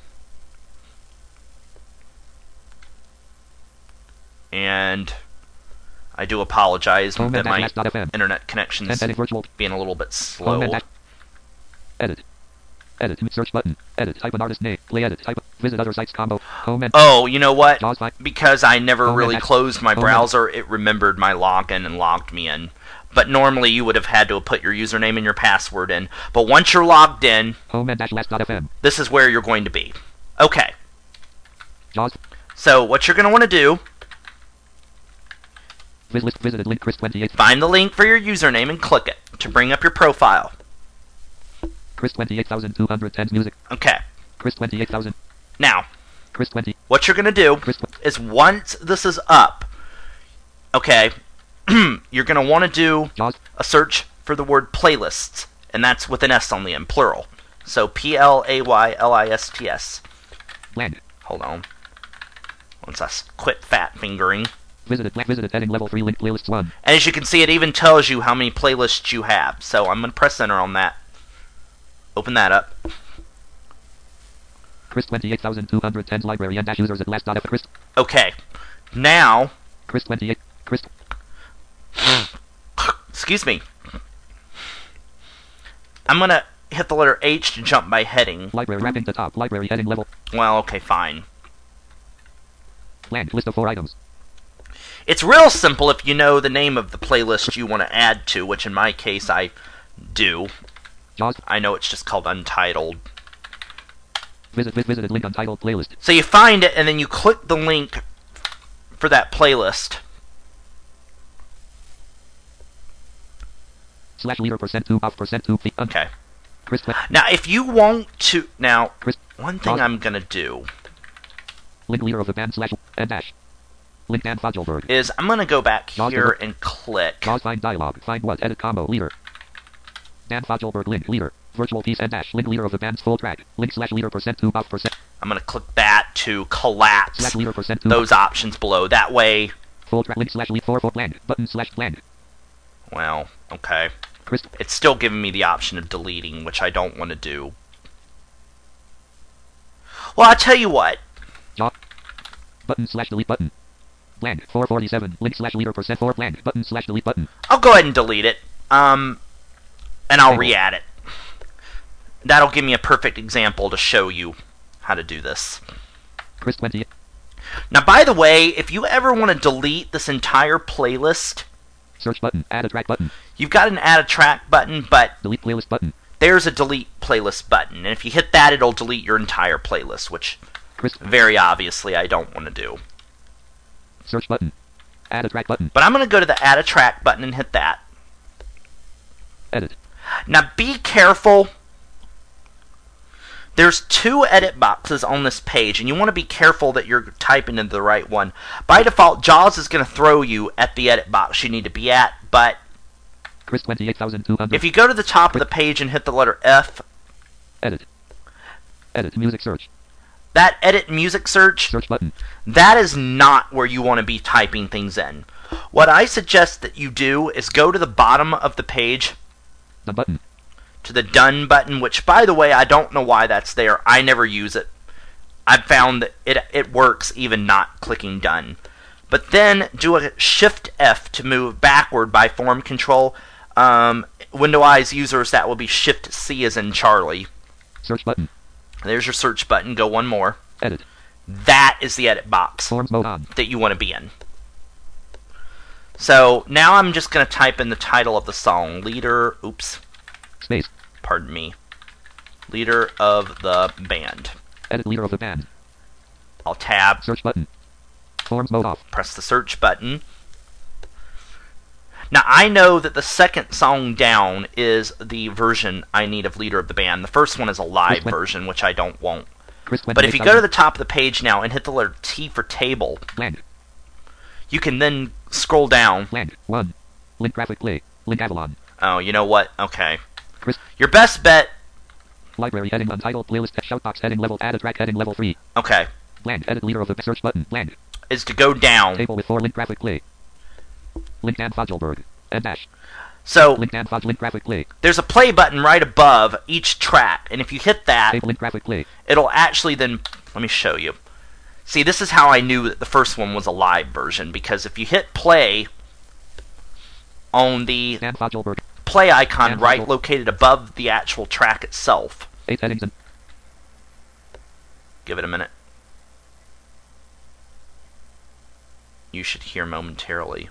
[SPEAKER 1] And I do apologize
[SPEAKER 2] Home
[SPEAKER 1] that
[SPEAKER 2] and
[SPEAKER 1] my
[SPEAKER 2] last dot fm.
[SPEAKER 1] internet connection's
[SPEAKER 2] Edit virtual.
[SPEAKER 1] being a little bit
[SPEAKER 2] Home
[SPEAKER 1] slow.
[SPEAKER 2] and dash. Edit. Edit. Search button. Edit. Type an artist name. Play edit. Type. Visit other sites combo. Home and.
[SPEAKER 1] Oh, you know what?
[SPEAKER 2] Jaws five.
[SPEAKER 1] Because I never
[SPEAKER 2] Home
[SPEAKER 1] really
[SPEAKER 2] and-
[SPEAKER 1] closed my
[SPEAKER 2] Home and-
[SPEAKER 1] browser, it remembered my login and logged me in. But normally you would have had to have put your username and your password in. But once you're logged in,
[SPEAKER 2] Home and dash last dot fm.
[SPEAKER 1] this is where you're going to be. Okay,
[SPEAKER 2] Jaws.
[SPEAKER 1] so what you're going to want to do,
[SPEAKER 2] Visit list visited link Chris twenty-eight.
[SPEAKER 1] find the link for your username and click it to bring up your profile.
[SPEAKER 2] Chris twenty-eight thousand two hundred ten music.
[SPEAKER 1] Okay,
[SPEAKER 2] Chris twenty-eight thousand.
[SPEAKER 1] now,
[SPEAKER 2] Chris twenty.
[SPEAKER 1] what you're going to do
[SPEAKER 2] Chris. tw-
[SPEAKER 1] is once this is up, okay, you're going to want to do
[SPEAKER 2] Jaws.
[SPEAKER 1] a search for the word playlists, and that's with an S on the end, plural. So P L A Y L I S T S.
[SPEAKER 2] Bland.
[SPEAKER 1] Hold on. Once I s- quit fat fingering.
[SPEAKER 2] Visited. Blank visited heading level three link playlists one.
[SPEAKER 1] And as you can see, it even tells you how many playlists you have. So I'm going to press enter on that. Open that up.
[SPEAKER 2] Chris twenty-eight thousand two hundred ten library and dash users at last dot F. Chris.
[SPEAKER 1] Okay. Now,
[SPEAKER 2] Chris twenty-eight. Chris.
[SPEAKER 1] excuse me. I'm going to hit the letter H to jump by heading.
[SPEAKER 2] Library wrapping the top. Library heading level.
[SPEAKER 1] Well, okay, fine.
[SPEAKER 2] Land. List of four items.
[SPEAKER 1] It's real simple if you know the name of the playlist you want to add to, which in my case I do.
[SPEAKER 2] Jaws.
[SPEAKER 1] I know it's just called Untitled.
[SPEAKER 2] Visit, visit, visited link Untitled playlist.
[SPEAKER 1] So you find it, and then you click the link for that playlist.
[SPEAKER 2] Slash leader percent two off percent two feet.
[SPEAKER 1] Okay.
[SPEAKER 2] Chris.
[SPEAKER 1] Now, if you want to... Now,
[SPEAKER 2] Chris.
[SPEAKER 1] one thing
[SPEAKER 2] Jaws.
[SPEAKER 1] I'm going to do
[SPEAKER 2] Link leader of the band slash and dash. Link Dan Fogelberg.
[SPEAKER 1] is I'm going to go back
[SPEAKER 2] Jaws
[SPEAKER 1] here
[SPEAKER 2] leader.
[SPEAKER 1] and click.
[SPEAKER 2] Jaws find dialogue. Find what? Edit combo. Leader. Dan Fogelberg. Link. Leader. Virtual piece and dash. Link leader of the band's full track. Link slash leader percent two off percent.
[SPEAKER 1] I'm going to click that to collapse
[SPEAKER 2] Slash leader percent two.
[SPEAKER 1] those options below. That way...
[SPEAKER 2] Full track. Link slash lead four four land. Button slash land.
[SPEAKER 1] Well, okay.
[SPEAKER 2] Chris.
[SPEAKER 1] It's still giving me the option of deleting, which I don't want to do. Well, I'll tell you what.
[SPEAKER 2] Jaw. Button slash delete button. Land. four forty-seven. Link slash leader percent four land. Button slash delete button.
[SPEAKER 1] I'll go ahead and delete it. Um, and I'll
[SPEAKER 2] Table.
[SPEAKER 1] re-add it. That'll give me a perfect example to show you how to do this.
[SPEAKER 2] Chris twenty.
[SPEAKER 1] Now, by the way, if you ever want to delete this entire playlist,
[SPEAKER 2] Search button. Add a track button.
[SPEAKER 1] you've got an add a track button, but
[SPEAKER 2] Delete playlist button.
[SPEAKER 1] there's a delete playlist button. And if you hit that, it'll delete your entire playlist, which
[SPEAKER 2] Chris.
[SPEAKER 1] very obviously I don't want to do.
[SPEAKER 2] Search button. Add a track button.
[SPEAKER 1] But I'm going to go to the add a track button and hit that.
[SPEAKER 2] Edit.
[SPEAKER 1] Now be careful. There's two edit boxes on this page, and you want to be careful that you're typing into the right one. By default, JAWS is going to throw you at the edit box you need to be at, but
[SPEAKER 2] Chris twenty-eight thousand two hundred.
[SPEAKER 1] if you go to the top of the page and hit the letter F,
[SPEAKER 2] Edit. Edit music search.
[SPEAKER 1] that edit music search,
[SPEAKER 2] Search button.
[SPEAKER 1] that is not where you want to be typing things in. What I suggest that you do is go to the bottom of the page,
[SPEAKER 2] The button.
[SPEAKER 1] to the done button, which, by the way, I don't know why that's there. I never use it. I've found that it it works even not clicking done. But then do a Shift F to move backward by form control. Um, Windows users, that will be Shift C as in Charlie.
[SPEAKER 2] Search button.
[SPEAKER 1] There's your search button. Go one more.
[SPEAKER 2] Edit.
[SPEAKER 1] That is the edit box
[SPEAKER 2] Forms mode on.
[SPEAKER 1] that you want to be in. So now I'm just going to type in the title of the song. Leader, oops,
[SPEAKER 2] Space.
[SPEAKER 1] pardon me. Leader of the band.
[SPEAKER 2] Edit leader of the band.
[SPEAKER 1] I'll tab,
[SPEAKER 2] Search button. Forms mode off.
[SPEAKER 1] press the search button. Now I know that the second song down is the version I need of Leader of the Band. The first one is a live
[SPEAKER 2] Chris, when-
[SPEAKER 1] version, which I don't want.
[SPEAKER 2] Chris
[SPEAKER 1] But if you go to the top of the page now and hit the letter T for table,
[SPEAKER 2] Land.
[SPEAKER 1] you can then scroll down.
[SPEAKER 2] Land. one. Link graphic play. Link Avalon.
[SPEAKER 1] Oh, you know what? Okay.
[SPEAKER 2] Chris.
[SPEAKER 1] Your best bet...
[SPEAKER 2] Library heading untitled playlist. Shoutbox heading level. Add a track heading level three.
[SPEAKER 1] Okay.
[SPEAKER 2] Land. Edit leader of the search button. Land.
[SPEAKER 1] Is to go down.
[SPEAKER 2] Table with four link graphic play. Link Dan Fogelberg. And dash.
[SPEAKER 1] So,
[SPEAKER 2] Link Dan Fog. Link graphic play.
[SPEAKER 1] there's a play button right above each track, and if you hit that,
[SPEAKER 2] Table link graphic play.
[SPEAKER 1] it'll actually then... Let me show you. See, this is how I knew that the first one was a live version, because if you hit play on the
[SPEAKER 2] Dan Fogelberg.
[SPEAKER 1] play icon
[SPEAKER 2] And
[SPEAKER 1] right
[SPEAKER 2] Google.
[SPEAKER 1] located above the actual track itself,
[SPEAKER 2] Eight headings and
[SPEAKER 1] give it a minute. You should hear momentarily.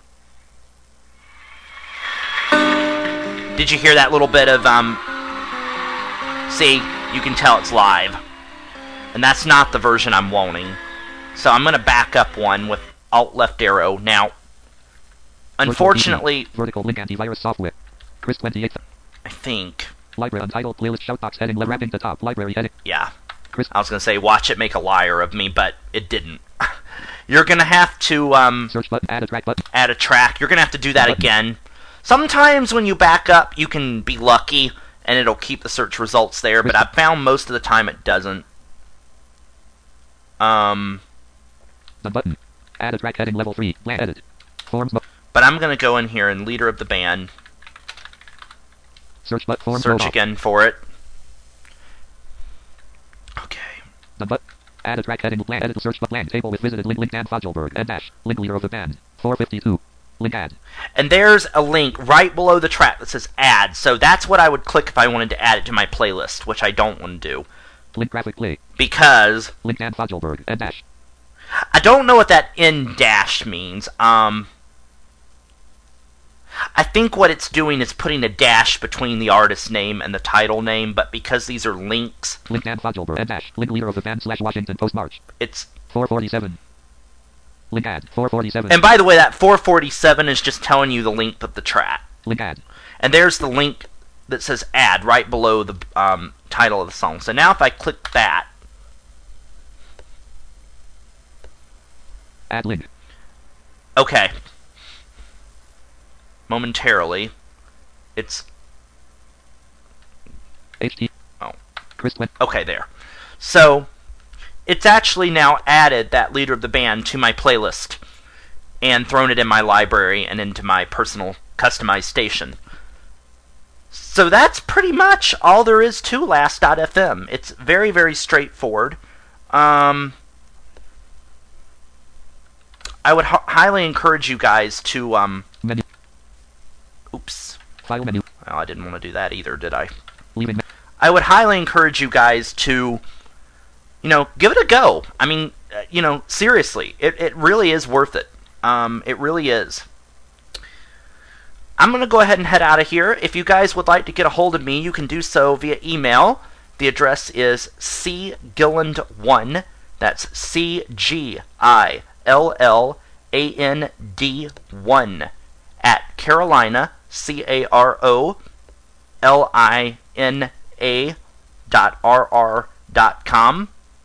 [SPEAKER 1] Did you hear that little bit of, um... See, you can tell it's live. And that's not the version I'm wanting. So I'm going to back up one with Alt left arrow. Now, unfortunately,
[SPEAKER 2] vertical link antivirus software. Chris twenty-eight.
[SPEAKER 1] I think,
[SPEAKER 2] Library untitled playlist shoutbox heading le- wrapping the top. Library heading.
[SPEAKER 1] yeah.
[SPEAKER 2] Chris.
[SPEAKER 1] I was going to say, watch it make a liar of me, but it didn't. You're going to have to um,
[SPEAKER 2] Search button. Add a track button.
[SPEAKER 1] add a track. You're going to have to do that
[SPEAKER 2] Button.
[SPEAKER 1] again. Sometimes when you back up, you can be lucky, and it'll keep the search results there, but
[SPEAKER 2] Chris-
[SPEAKER 1] I've found most of the time it doesn't. Um,
[SPEAKER 2] The button. Add a track heading level three. Land. Edit. Forms. Mo-
[SPEAKER 1] but I'm going to go in here and Leader of the Band,
[SPEAKER 2] search but forms.
[SPEAKER 1] search
[SPEAKER 2] mode off.
[SPEAKER 1] again for it. Okay.
[SPEAKER 2] The but add a track heading bland. Edit the search but bland. Table with visited link. Link Dan Fogelberg. And dash. Link leader of the band. four fifty-two. Link add.
[SPEAKER 1] And there's a link right below the track that says add. So that's what I would click if I wanted to add it to my playlist, which I don't want to do.
[SPEAKER 2] Link graphic play.
[SPEAKER 1] Because
[SPEAKER 2] Link Dan Fogelberg. And dash.
[SPEAKER 1] I don't know what that in dash means. Um, I think what it's doing is putting a dash between the artist's name and the title name, but because these are links,
[SPEAKER 2] Link Dan Fogelberg. And dash. Link leader of the band slash Washington Post March.
[SPEAKER 1] it's...
[SPEAKER 2] four forty-seven. Link add. four forty-seven.
[SPEAKER 1] And by the way, that four forty-seven is just telling you the length of the track.
[SPEAKER 2] Link add.
[SPEAKER 1] And there's the link that says add right below the um, title of the song. So now if I click that,
[SPEAKER 2] Add link.
[SPEAKER 1] okay, momentarily, it's,
[SPEAKER 2] H T.
[SPEAKER 1] oh,
[SPEAKER 2] Chris Twent.
[SPEAKER 1] okay, there. So, it's actually now added that leader of the band to my playlist and thrown it in my library and into my personal customized station. So that's pretty much all there is to Last dot F M. It's very, very straightforward. Um, I would h- highly encourage you guys to, um,
[SPEAKER 2] Menu.
[SPEAKER 1] oops.
[SPEAKER 2] File menu.
[SPEAKER 1] Well, I didn't want to do that either, did I?
[SPEAKER 2] Leaving. Me-
[SPEAKER 1] I would highly encourage you guys to, you know, give it a go. I mean, uh, you know, seriously, it, it really is worth it. Um, it really is. I'm going to go ahead and head out of here. If you guys would like to get a hold of me, you can do so via email. The address is c gilland one. That's C G I L L A N D one at Carolina, C A R O L I N A dot R R dot com.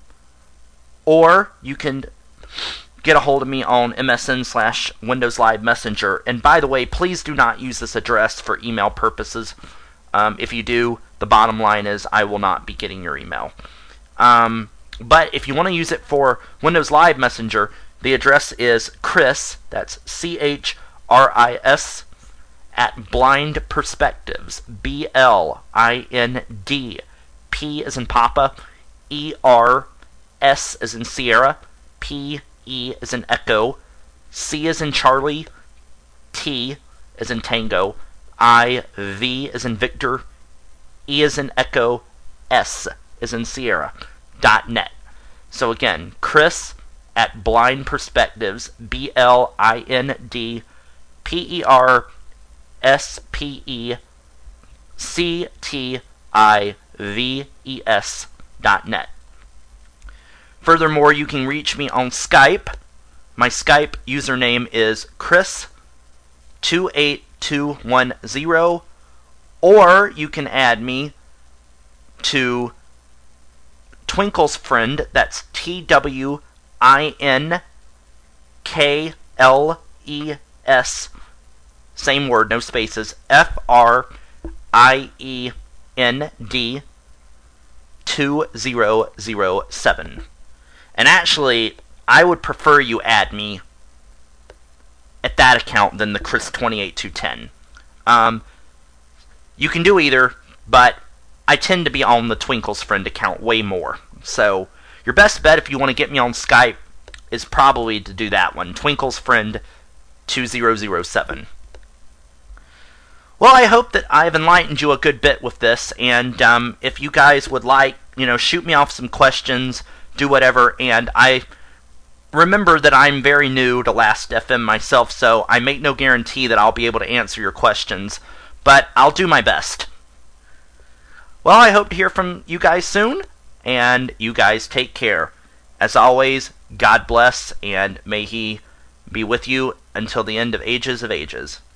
[SPEAKER 1] Or you can get a hold of me on M S N slash Windows Live Messenger. And by the way, please do not use this address for email purposes. Um, if you do, the bottom line is I will not be getting your email. Um, but if you want to use it for Windows Live Messenger, the address is Chris, that's C H R I S, at Blind Perspectives, B L I N D, P as in Papa, E R, S as in Sierra, P E as in Echo, C as in Charlie, T as in Tango, I, V as in Victor, E as in Echo, S as in Sierra, dot net. So again, Chris at Blind Perspectives, B L I N D, P E R S P E C T I V E S dot net. Furthermore, you can reach me on Skype. My Skype username is Chris two eight two one zero, or you can add me to Twinkle's Friend, that's T W I N K L E S, same word, no spaces, F R I E N D two zero zero seven. And actually, I would prefer you add me at that account than the Chris two eight two one zero. Um, you can do either, but I tend to be on the Twinkle's Friend account way more. So, your best bet if you want to get me on Skype is probably to do that one, Twinkle's Friend two zero zero seven. Well, I hope that I've enlightened you a good bit with this, and um, if you guys would like, you know, shoot me off some questions, do whatever, and I remember that I'm very new to Last F M myself, so I make no guarantee that I'll be able to answer your questions, but I'll do my best. Well, I hope to hear from you guys soon, and you guys take care. As always, God bless, and may He be with you until the end of ages of ages.